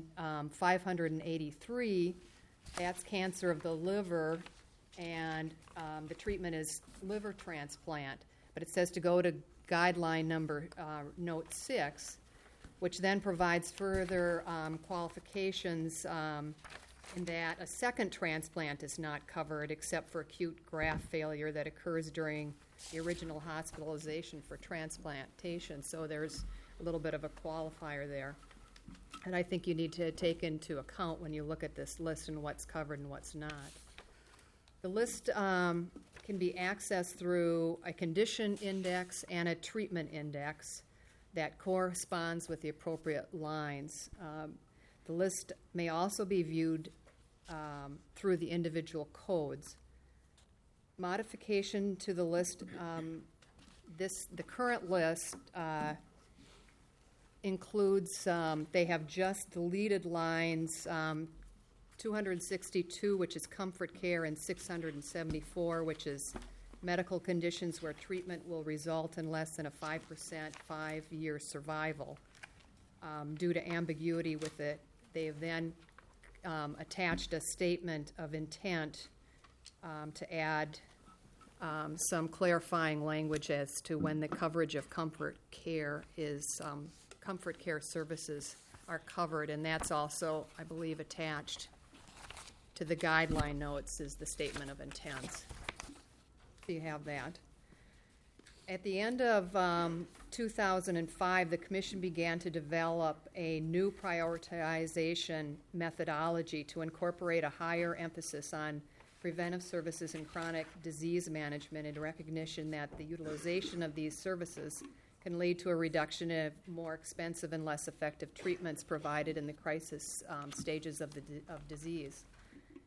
583, that's cancer of the liver, and the treatment is liver transplant. But it says to go to guideline number note 6, which then provides further qualifications in that a second transplant is not covered except for acute graft failure that occurs during the original hospitalization for transplantation. So there's a little bit of a qualifier there. And I think you need to take into account when you look at this list and what's covered and what's not. The list can be accessed through a condition index and a treatment index that corresponds with the appropriate lines. The list may also be viewed through the individual codes. Modification to the list, the current list includes, they have just deleted lines 262, which is comfort care, and 674, which is medical conditions where treatment will result in less than a 5% 5-year survival. Due to ambiguity with it, they have then attached a statement of intent to add some clarifying language as to when the coverage of comfort care services are covered, and that's also, I believe, attached to the guideline notes is the statement of intent. So you have that. At the end of 2005, the Commission began to develop a new prioritization methodology to incorporate a higher emphasis on preventive services and chronic disease management, in recognition that the utilization of these services can lead to a reduction of more expensive and less effective treatments provided in the crisis stages of disease.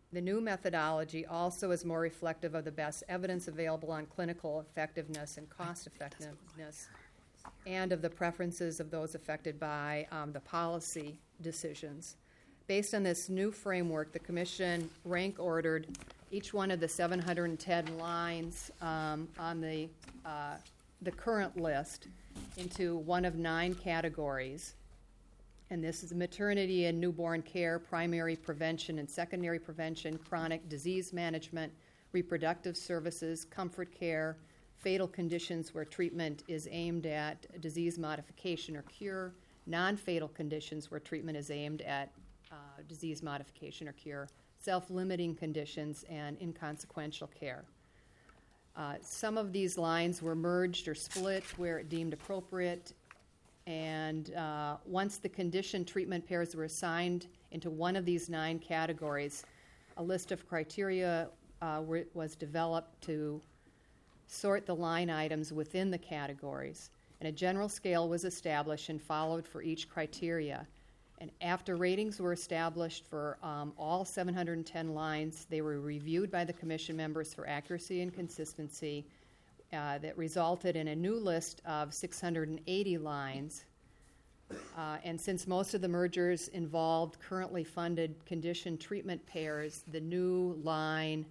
The new methodology also is more reflective of the best evidence available on clinical effectiveness and cost effectiveness, and of the preferences of those affected by the policy decisions. Based on this new framework, the Commission rank ordered each one of the 710 lines on the current list into one of 9 categories. And this is maternity and newborn care, primary prevention and secondary prevention, chronic disease management, reproductive services, comfort care, fatal conditions where treatment is aimed at disease modification or cure, non-fatal conditions where treatment is aimed at disease modification or cure, self-limiting conditions, and inconsequential care. Some of these lines were merged or split where it deemed appropriate, and once the condition treatment pairs were assigned into one of these 9 categories, a list of criteria was developed to sort the line items within the categories, and a general scale was established and followed for each criteria. And after ratings were established for all 710 lines, they were reviewed by the Commission members for accuracy and consistency. That resulted in a new list of 680 lines. And since most of the mergers involved currently funded condition treatment pairs, the new line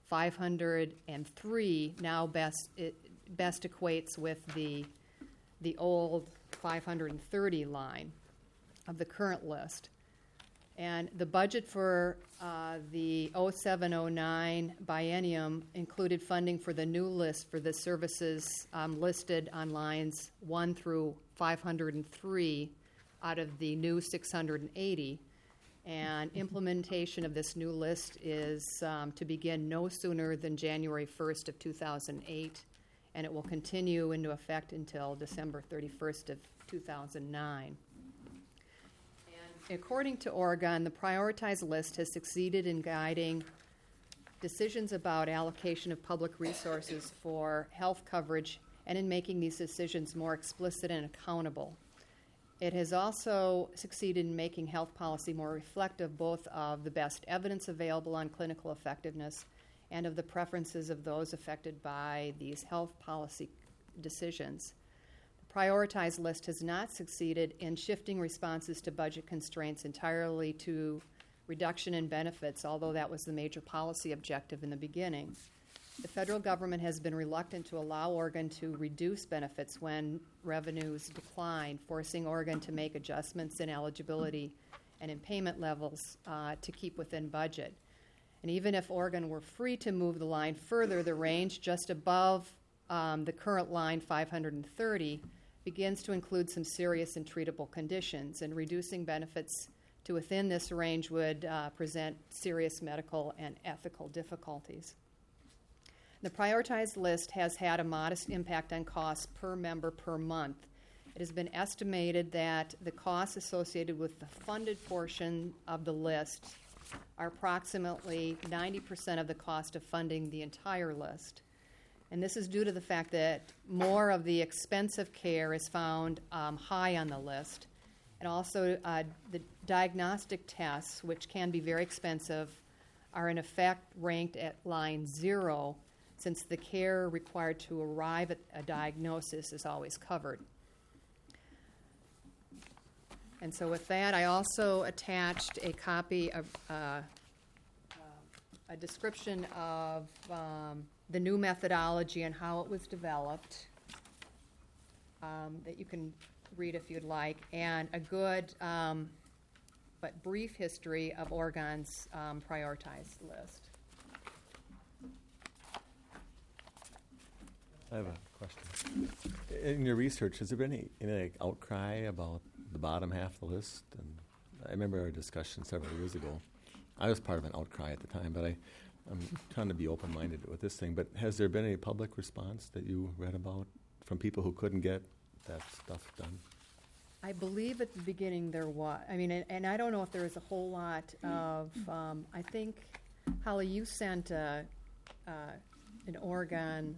503 now best equates with the old 530 line of the current list. And the budget for the 0709 biennium included funding for the new list for the services listed on lines 1 through 503 out of the new 680. And implementation of this new list is to begin no sooner than January 1st of 2008, and it will continue into effect until December 31st of 2009. According to Oregon, the prioritized list has succeeded in guiding decisions about allocation of public resources for health coverage and in making these decisions more explicit and accountable. It has also succeeded in making health policy more reflective both of the best evidence available on clinical effectiveness and of the preferences of those affected by these health policy decisions. Prioritized list has not succeeded in shifting responses to budget constraints entirely to reduction in benefits, although that was the major policy objective in the beginning. The federal government has been reluctant to allow Oregon to reduce benefits when revenues decline, forcing Oregon to make adjustments in eligibility and in payment levels to keep within budget. And even if Oregon were free to move the line further, the range just above the current line 530 begins to include some serious and treatable conditions, and reducing benefits to within this range would present serious medical and ethical difficulties. The prioritized list has had a modest impact on costs per member per month. It has been estimated that the costs associated with the funded portion of the list are approximately 90% of the cost of funding the entire list. And this is due to the fact that more of the expensive care is found high on the list. And also the diagnostic tests, which can be very expensive, are in effect ranked at line 0, since the care required to arrive at a diagnosis is always covered. And so with that, I also attached a copy of a description of the new methodology and how it was developed that you can read if you'd like, and a good but brief history of Oregon's prioritized list. I have a question. In your research, has there been any outcry about the bottom half of the list? And I remember our discussion several years ago. I was part of an outcry at the time, but I'm trying to be open-minded with this thing. But has there been any public response that you read about from people who couldn't get that stuff done? I believe at the beginning there was. I mean, and I don't know if there was a whole lot of. I think, Holly, you sent an Oregon.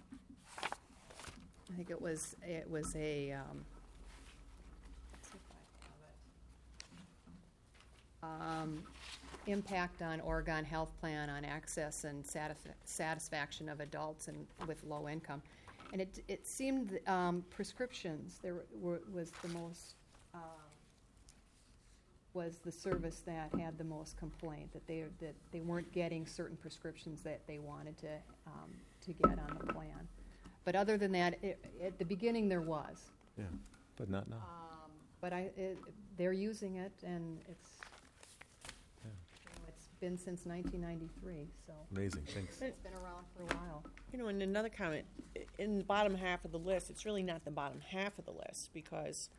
I think it was a. Let's see if I have it. impact on Oregon Health Plan on access and satisfaction of adults and with low income. And it seemed prescriptions was the most was the service that had the most complaint, that they weren't getting certain prescriptions that they wanted to get on the plan. But other than that, at the beginning there was. Yeah, but not now. But they're using it, and it's been since 1993. So Amazing, thanks. it's been around for a while. And another comment, in the bottom half of the list, it's really not the bottom half of the list, because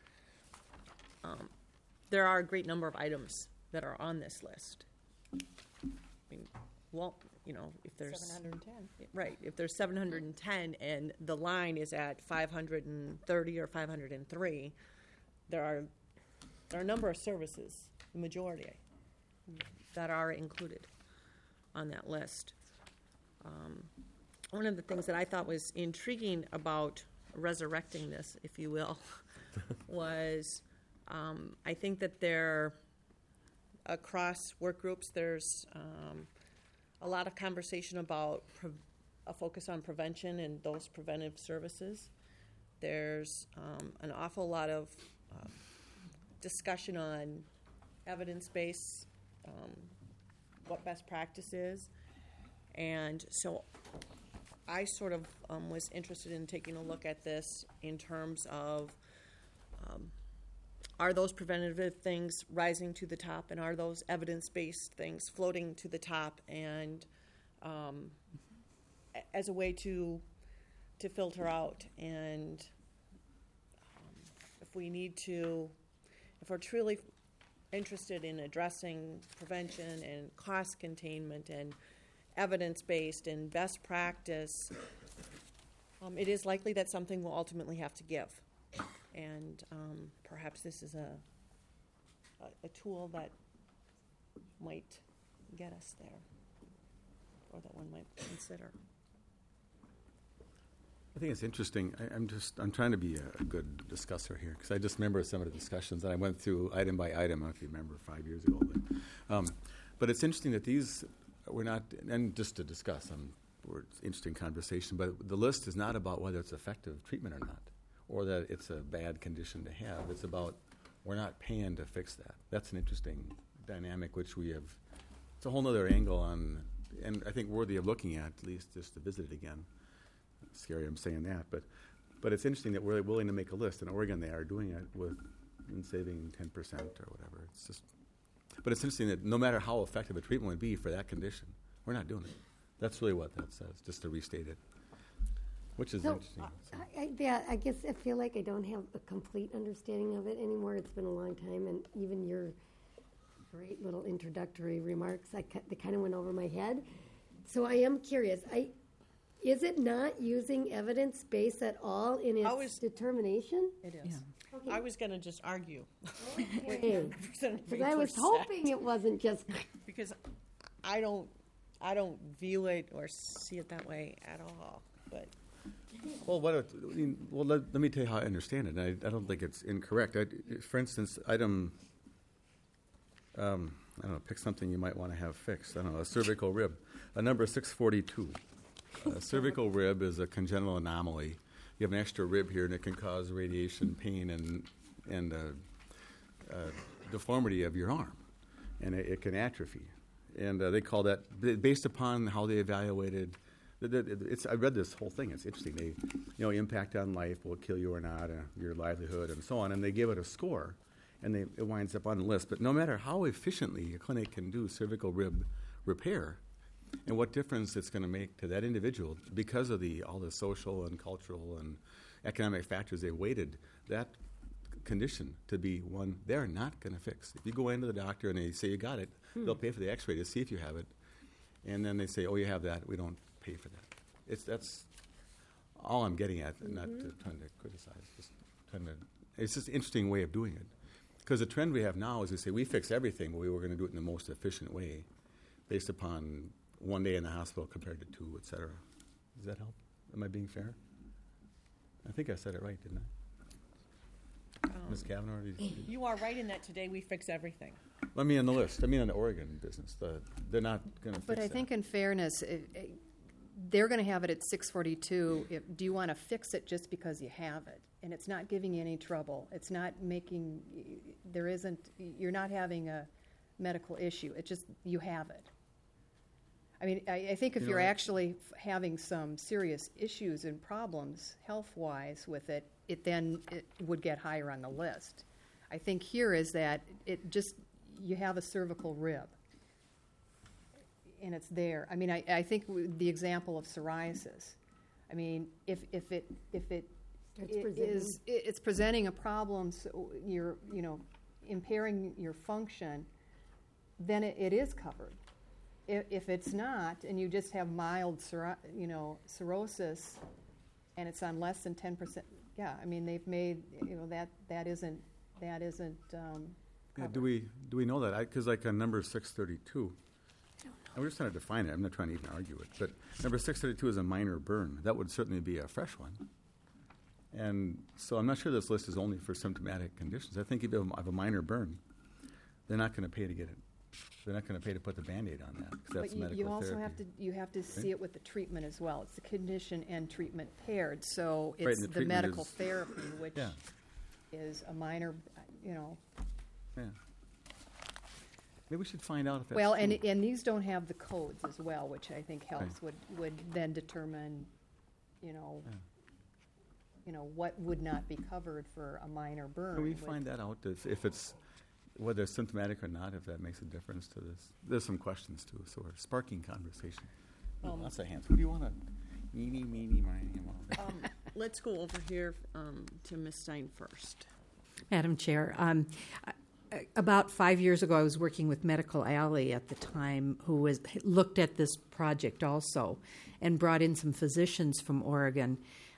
there are a great number of items that are on this list. I mean, well, if there's 710. right, if there's 710 and the line is at 530 or 503, there are a number of services, the majority, that are included on that list. One of the things that I thought was intriguing about resurrecting this, if you will, was I think that across work groups, there's a lot of conversation about a focus on prevention and those preventive services. There's an awful lot of discussion on evidence-based, what best practice is. And so I sort of was interested in taking a look at this in terms of are those preventative things rising to the top, and are those evidence-based things floating to the top, and as a way to filter out. And if we're truly interested in addressing prevention and cost containment and evidence-based and best practice, it is likely that something will ultimately have to give. And perhaps this is a tool that might get us there, or that one might consider. I think it's interesting. I'm trying to be a good discusser here, because I just remember some of the discussions that I went through item by item. I don't know if you remember 5 years ago, but it's interesting that these we're not, and just to discuss, it's interesting conversation. But the list is not about whether it's effective treatment or not, or that it's a bad condition to have. It's about we're not paying to fix that. That's an interesting dynamic, which we have. It's a whole other angle on, and I think worthy of looking at least just to visit it again. It's scary I'm saying that, but it's interesting that we're willing to make a list. In Oregon, they are doing it and saving 10% or whatever. It's just, but it's interesting that no matter how effective a treatment would be for that condition, we're not doing it. That's really what that says, just to restate it, which is interesting. I guess I feel like I don't have a complete understanding of it anymore. It's been a long time, and even your great little introductory remarks, they kind of went over my head. So I am curious. Is it not using evidence-based at all in its determination? It is. Yeah. Okay. I was going to just argue. Because I was hoping it wasn't just because I don't view it or see it that way at all. But let me tell you how I understand it. I don't think it's incorrect. For instance, item, I don't know, pick something you might want to have fixed. I don't know, a cervical rib, a number 642. A cervical rib is a congenital anomaly. You have an extra rib here, and it can cause radiation, pain, and deformity of your arm, and it can atrophy. And they call that, based upon how they evaluated. I read this whole thing. It's interesting. They, impact on life, will it kill you or not, your livelihood, and so on. And they give it a score, and it winds up on the list. But no matter how efficiently a clinic can do cervical rib repair, and what difference it's going to make to that individual because of all the social and cultural and economic factors they weighted that condition to be one they're not going to fix. If you go into the doctor and they say you got it, they'll pay for the x-ray to see if you have it. And then they say, oh, you have that. We don't pay for that. That's all I'm getting at, not trying to criticize. It's just an interesting way of doing it. Because the trend we have now is to say we fix everything, but we were going to do it in the most efficient way based upon 1 day in the hospital compared to 2, et cetera. Does that help? Am I being fair? I think I said it right, didn't I? Ms. Kavanaugh? You are right in that today we fix everything. I mean, on the list. I mean, on the Oregon business. They're not going to fix But I that. think in fairness, they're going to have it at 642. Do you want to fix it just because you have it? And it's not giving you any trouble. It's not making, you're not having a medical issue. It's just, you have it. I mean, I think if You know you're what? actually having some serious issues and problems health-wise with it, it would get higher on the list. I think here is that you have a cervical rib, and it's there. I mean, I think the example of psoriasis. I mean, if it's presenting a problem, so you're impairing your function, then it is covered. If it's not, and you just have mild cirrhosis, and it's on less than 10%, yeah, I mean they've made that isn't. Yeah, do we know that? Because like on number 632, I'm just trying to define it. I'm not trying to even argue it. But number 632 is a minor burn. That would certainly be a fresh one. And so I'm not sure this list is only for symptomatic conditions. I think if you have a minor burn, they're not going to pay to get it. They're not going to pay to put the Band-Aid on that because that's But medical you also therapy. have to see it with the treatment as well. It's the condition and treatment paired. So Right, it's and the the treatment medical is- therapy, which Yeah. is a minor, Yeah. Maybe we should find out if that's well, true. and these don't have the codes as well, which I think helps. Would then determine, what would not be covered for a minor burn. Can we with- find that out, if it's, whether it's symptomatic or not, if that makes a difference to this? There's some questions, too, so we're sparking conversation. Lots of hands. Who do you want to, meeny, miny, mo? Let's go over here to Ms. Stein first. Madam Chair, about 5 years ago, I was working with Medical Alley at the time, who looked at this project also and brought in some physicians from Oregon.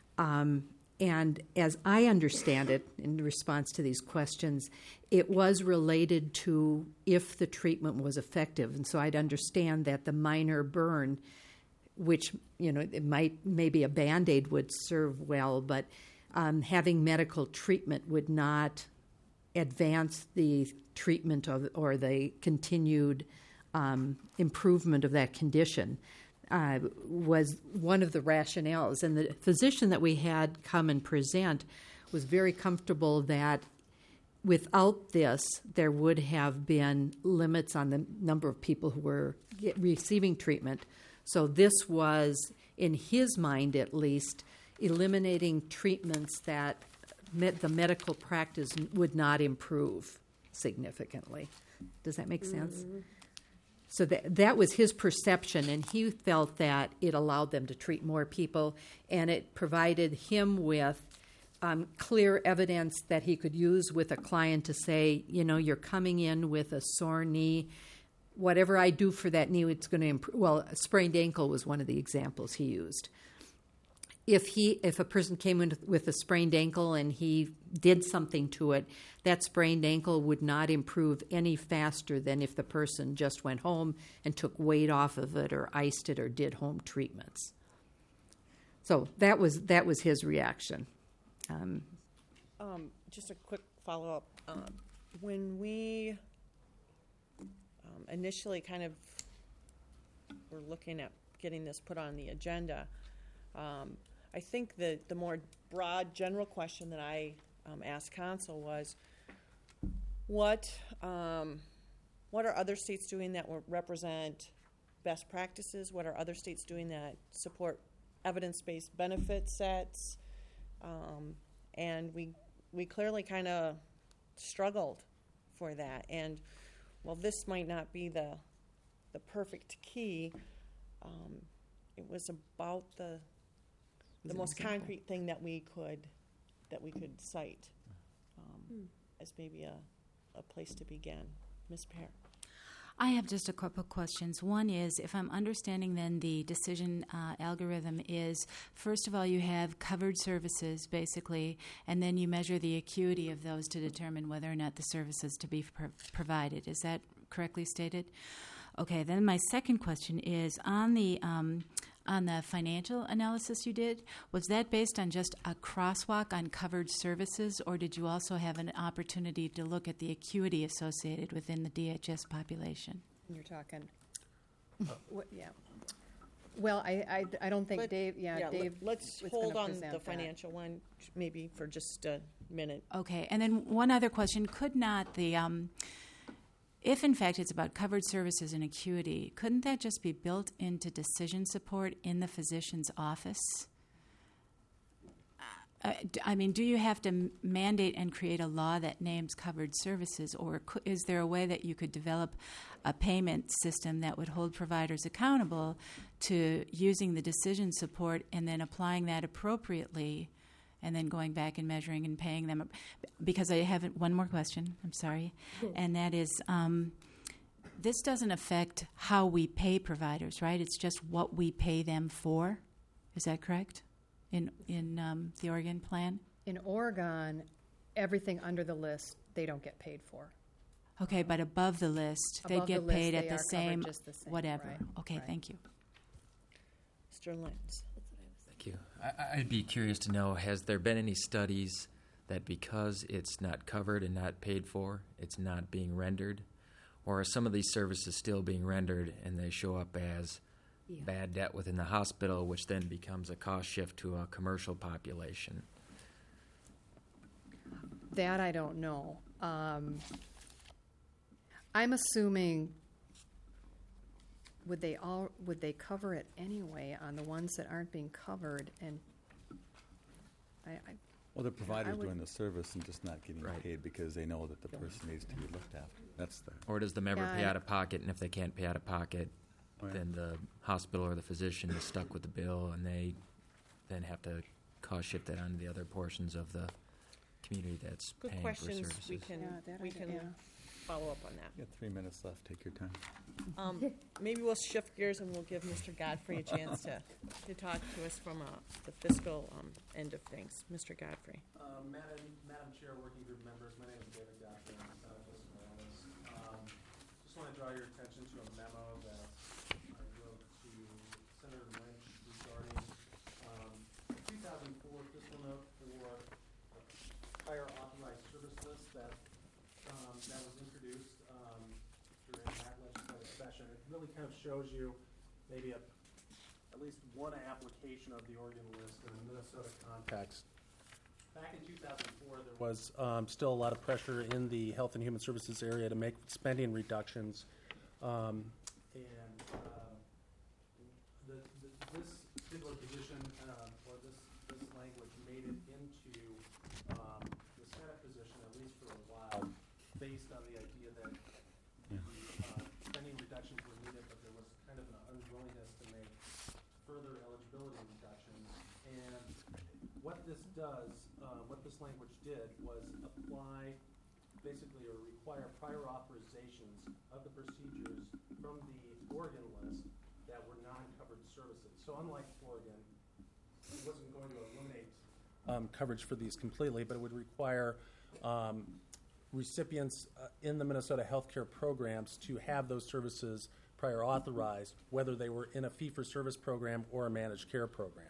And as I understand it, in response to these questions, it was related to if the treatment was effective. And so I'd understand that the minor burn, which, maybe a Band-Aid would serve well, but having medical treatment would not advance the treatment or the continued improvement of that condition. Was one of the rationales. And the physician that we had come and present was very comfortable that without this, there would have been limits on the number of people who were receiving treatment. So this was, in his mind at least, eliminating treatments that the medical practice would not improve significantly. Does that make sense? So that was his perception, and he felt that it allowed them to treat more people, and it provided him with clear evidence that he could use with a client to say, you're coming in with a sore knee. Whatever I do for that knee, it's going to improve. Well, a sprained ankle was one of the examples he used. If a person came in with a sprained ankle and he did something to it, that sprained ankle would not improve any faster than if the person just went home and took weight off of it or iced it or did home treatments. So that was his reaction. Just a quick follow-up. When we initially kind of were looking at getting this put on the agenda, I think the more broad, general question that I asked council was, what are other states doing that will represent best practices? What are other states doing that support evidence-based benefit sets? And we clearly kind of struggled for that. And while this might not be the perfect key, it was about the most concrete thing that we could cite as maybe a place to begin. Ms. Pear. I have just a couple of questions. One is, if I'm understanding then the decision algorithm is, first of all, you have covered services, basically, and then you measure the acuity of those to determine whether or not the service is to be provided. Is that correctly stated? Okay, then my second question is, on the on the financial analysis you did, was that based on just a crosswalk on covered services, or did you also have an opportunity to look at the acuity associated within the DHS population? You're talking, yeah. Well, I don't think Let- Dave, Dave. Let's was gonna hold on present the that. financial one, maybe for just a minute. Okay, and then one other question. Could not the, if in fact it's about covered services and acuity, couldn't that just be built into decision support in the physician's office? I mean, do you have to mandate and create a law that names covered services, or is there a way that you could develop a payment system that would hold providers accountable to using the decision support and then applying that appropriately, and then going back and measuring and paying them? Because I have one more question, I'm sorry, and that is, this doesn't affect how we pay providers, right? It's just what we pay them for. Is that correct? In the Oregon plan? In Oregon, everything under the list, they don't get paid for. Okay, but above the list, they Above the get list, paid they at the are covered same, just the same, whatever. right, Okay, right. thank you. Mr. Lenz. Thank you. I'd be curious to know, has there been any studies that because it's not covered and not paid for, it's not being rendered? Or are some of these services still being rendered and they show up as bad debt within the hospital, which then becomes a cost shift to a commercial population? That I don't know. I'm assuming, would they cover it anyway on the ones that aren't being covered? And Well, the provider's would- doing the service and just not getting Right. paid because they know that the person needs to be looked after. That's the, Or does the member Yeah, pay I- out of pocket, and if they can't pay out of pocket, Oh, yeah. then the hospital or the physician is stuck with the bill, and they then have to cost shift that onto the other portions of the community that's Good paying questions. for services. We can, Yeah, that we I- can yeah. follow up on that. you got 3 minutes left, take your time. Maybe we'll shift gears and we'll give Mr. Godfrey a chance to talk to us from the fiscal end of things. Mr. Godfrey. Madam Chair, working group members, my name is David Godfrey. I'm the fiscal analyst. Just want to draw your attention to a memo that I wrote to Senator Lynch regarding 2004 fiscal note for a prior authorized service list that was introduced during that legislative session. It really kind of shows you maybe at least one application of the Oregon list in a Minnesota context. Back in 2004, there was still a lot of pressure in the health and human services area to make spending reductions. This particular position, or this language made it into the Senate position, at least for a while, based on the idea that spending reductions were needed, but there was kind of an unwillingness to make further eligibility reductions. And what this does, what this language did was apply basically or require prior authorizations of the procedures from the Oregon list that were non-covered services. So unlike Oregon, it wasn't going to eliminate coverage for these completely, but it would require recipients in the Minnesota healthcare programs to have those services prior authorized, whether they were in a fee-for-service program or a managed care program.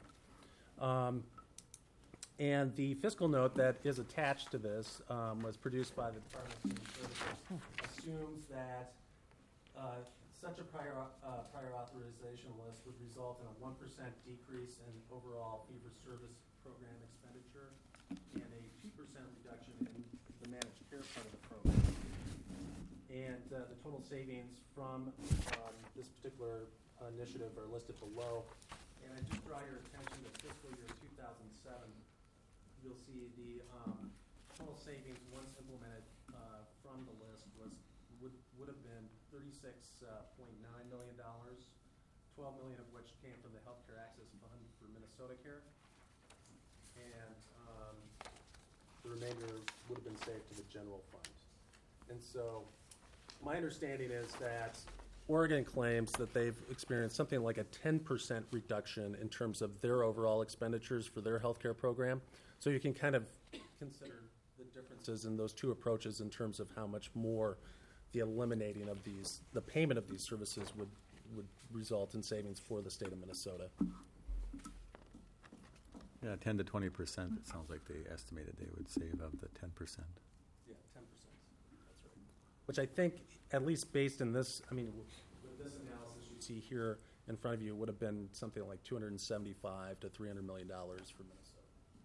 And the fiscal note that is attached to this was produced by the Department of Human Services, assumes that such a prior authorization list would result in a 1% decrease in overall fee-for-service program expenditure and a 2% reduction in the managed care part of the program. And the total savings from this particular initiative are listed below. And I just draw your attention to fiscal year 2007. You'll see the total savings once implemented from the list would have been $36.9 million, $12 million of which came from the Healthcare Access Fund for Minnesota Care, and the remainder would have been saved to the general fund. And so my understanding is that Oregon claims that they've experienced something like a 10% reduction in terms of their overall expenditures for their healthcare program. So you can kind of consider the differences in those two approaches in terms of how much more the eliminating of these, the payment of these services would result in savings for the state of Minnesota. Yeah, 10 to 20%, it sounds like they estimated they would save of the 10%. Yeah, 10%. That's right. Which I think, at least based in this, I mean, with this analysis you see here in front of you, would have been something like $275 to $300 million for Minnesota.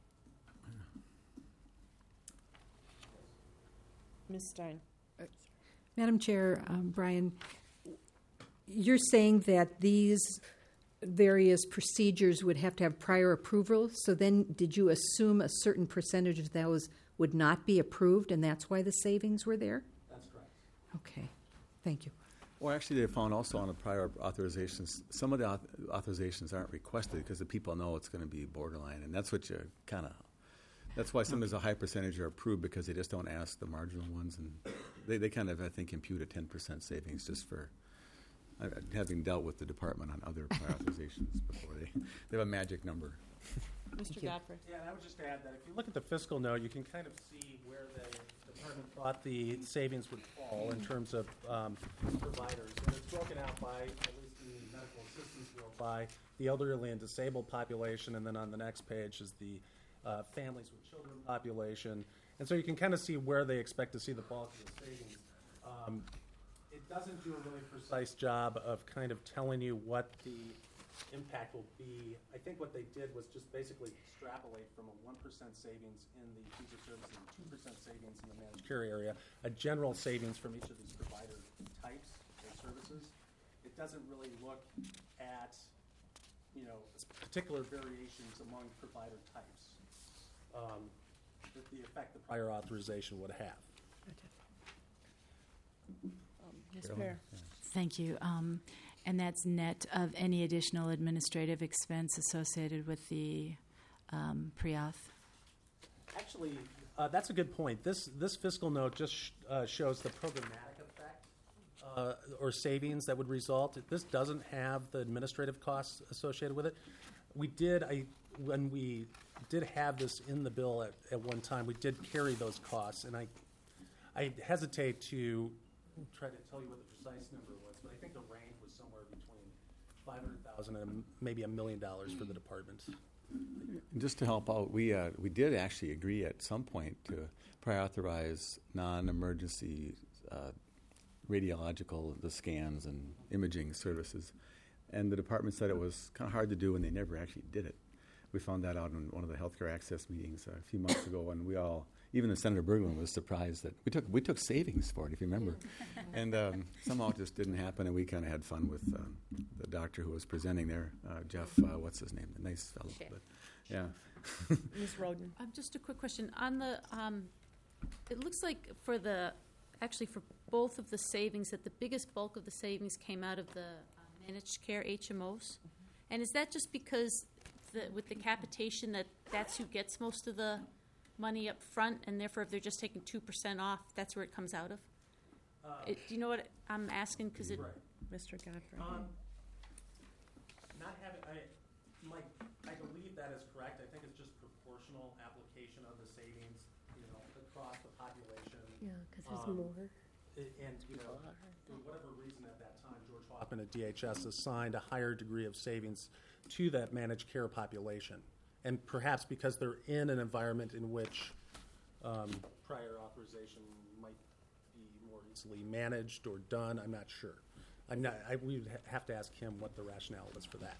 Ms. Stein. Madam Chair, Brian, you're saying that these various procedures would have to have prior approval, so then did you assume a certain percentage of those would not be approved, and that's why the savings were there? That's correct. Okay, thank you. Well, actually, they found also on the prior authorizations, some of the authorizations aren't requested because the people know it's going to be borderline, and that's what you kind of. That's why sometimes a high percentage are approved because they just don't ask the marginal ones, and they kind of, I think, impute a 10% savings just for having dealt with the department on other prior authorizations before. They have a magic number. Mr. Godfrey. Yeah, and I would just add that if you look at the fiscal note, you can kind of see where the department thought the savings would fall in terms of providers. And it's broken out by, at least the medical assistance bill, by the elderly and disabled population, and then on the next page is the families with children population. And so you can kind of see where they expect to see the bulk of the savings. It doesn't do a really precise job of kind of telling you what the impact will be. I think what they did was just basically extrapolate from a 1% savings in the fee-for-service and 2% savings in the managed care area, a general savings from each of these provider types or services. It doesn't really look at, particular variations among provider types, the effect the prior authorization would have. Ms. Pear. Thank you. And that's net of any additional administrative expense associated with the pre-auth? Actually, that's a good point. This fiscal note just shows the programmatic effect or savings that would result. This doesn't have the administrative costs associated with it. When we did have this in the bill at one time, we did carry those costs, and I hesitate to try to tell you what the precise number was, but I think the range was somewhere between $500,000 and maybe $1 million for the department. Just to help out, we did actually agree at some point to prior authorize non-emergency radiological, the scans and imaging services. And the department said it was kind of hard to do, and they never actually did it. We found that out in one of the healthcare access meetings a few months ago, and we all, even Senator Berglund was surprised that we took savings for it, if you remember. And somehow it just didn't happen, and we kind of had fun with the doctor who was presenting there, Jeff, what's his name, the nice fellow. But, yeah. Ms. Roden. Just a quick question. On the, it looks like for both of the savings, that the biggest bulk of the savings came out of the managed care HMOs. And is that just because with the capitation that's who gets most of the money up front, and therefore if they're just taking 2% off, that's where it comes out of? Do you know what I'm asking? Because it, right. Mr. Godfrey. I believe that is correct. I think it's just proportional application of the savings, across the population. Yeah, because there's more. And, for whatever reason at that time, George Hoffman at DHS assigned a higher degree of savings to that managed care population. And perhaps because they're in an environment in which prior authorization might be more easily managed or done, I'm not sure. We would have to ask him what the rationale was for that.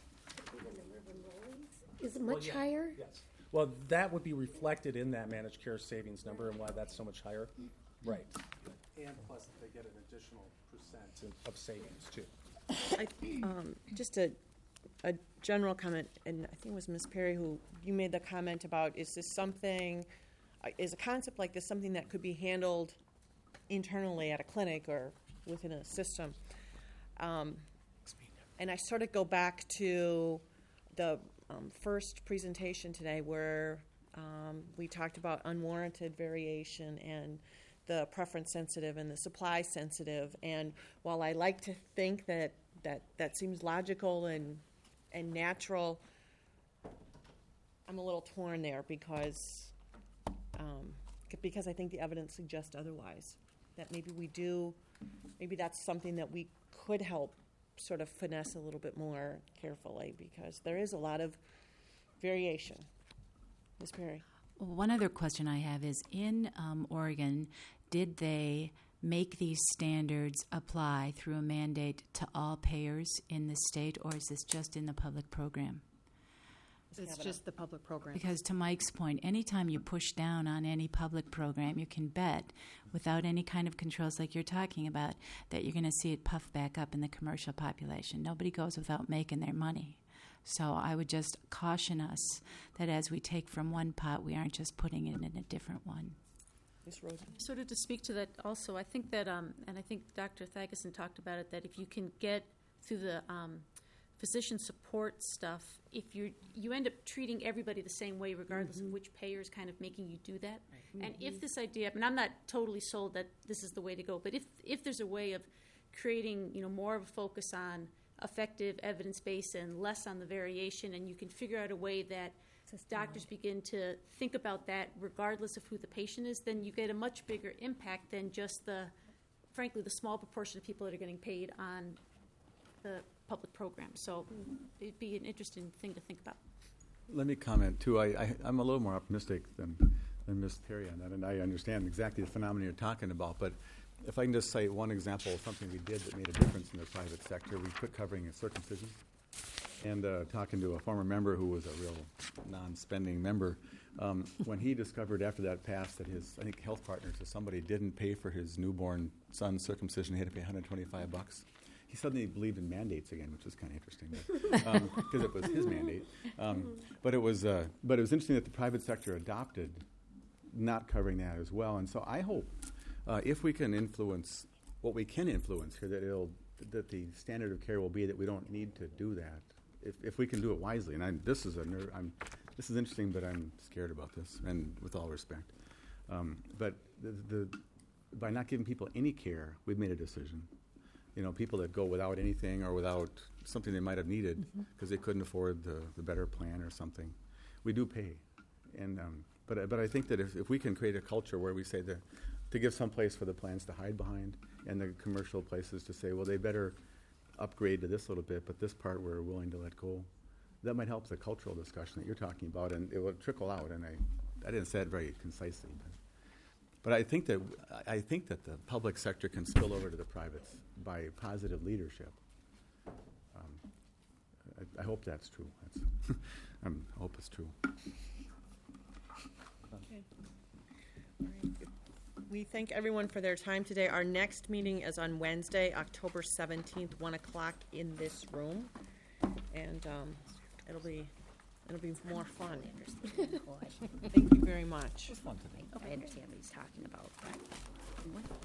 Is it much higher? Yes. Well, that would be reflected in that managed care savings number and why that's so much higher. Right. And plus they get an additional percent of savings, too. Just a general comment, and I think it was Ms. Perry who you made the comment about, is a concept like this something that could be handled internally at a clinic or within a system? And I sort of go back to the first presentation today where we talked about unwarranted variation and the preference sensitive and the supply sensitive. And while I like to think that seems logical and natural, I'm a little torn there because I think the evidence suggests otherwise. That maybe that's something that we could help sort of finesse a little bit more carefully, because there is a lot of variation. Ms. Perry? One other question I have is, in Oregon, did they make these standards apply through a mandate to all payers in the state, or is this just in the public program? It's just the public program. Because to Mike's point, anytime you push down on any public program, you can bet, without any kind of controls like you're talking about, that you're going to see it puff back up in the commercial population. Nobody goes without making their money. So I would just caution us that as we take from one pot, we aren't just putting it in a different one. Ms. Rosen? Sort of to speak to that also, I think that, and I think Dr. Thagison talked about it, that if you can get through the physician support stuff, if you end up treating everybody the same way regardless of which payer is kind of making you do that. And if this idea, and I'm not totally sold that this is the way to go, but if there's a way of creating, more of a focus on effective evidence base and less on the variation, and you can figure out a way that doctors begin to think about that regardless of who the patient is, then you get a much bigger impact than just frankly, the small proportion of people that are getting paid on the public program. So it'd be an interesting thing to think about. Let me comment, too. I'm a little more optimistic than Ms. Perry on that, and I understand exactly the phenomenon you're talking about. But if I can just cite one example of something we did that made a difference in the private sector, we quit covering circumcision. And talking to a former member who was a real non-spending member, when he discovered after that passed that his, I think, health partners or somebody didn't pay for his newborn son's circumcision, he had to pay $125. He suddenly believed in mandates again, which was kind of interesting, because it was his mandate. But it was interesting that the private sector adopted not covering that as well. And so I hope if we can influence what we can influence here, that the standard of care will be that we don't need to do that. If we can do it wisely, and this is interesting, but I'm scared about this, and with all respect. But by not giving people any care, we've made a decision. People that go without anything or without something they might have needed because they couldn't afford the better plan or something, we do pay. And but I think that if we can create a culture where we say that to give some place for the plans to hide behind, and the commercial places to say, well, they better upgrade to this little bit, but this part we're willing to let go. That might help the cultural discussion that you're talking about, and it will trickle out. And I didn't say it very concisely, but I think that the public sector can spill over to the privates by positive leadership. I hope that's true. I hope it's true. Okay. All right. We thank everyone for their time today. Our next meeting is on Wednesday, October 17th, 1 o'clock in this room. And it'll be more fun. Thank you very much. I understand what he's talking about.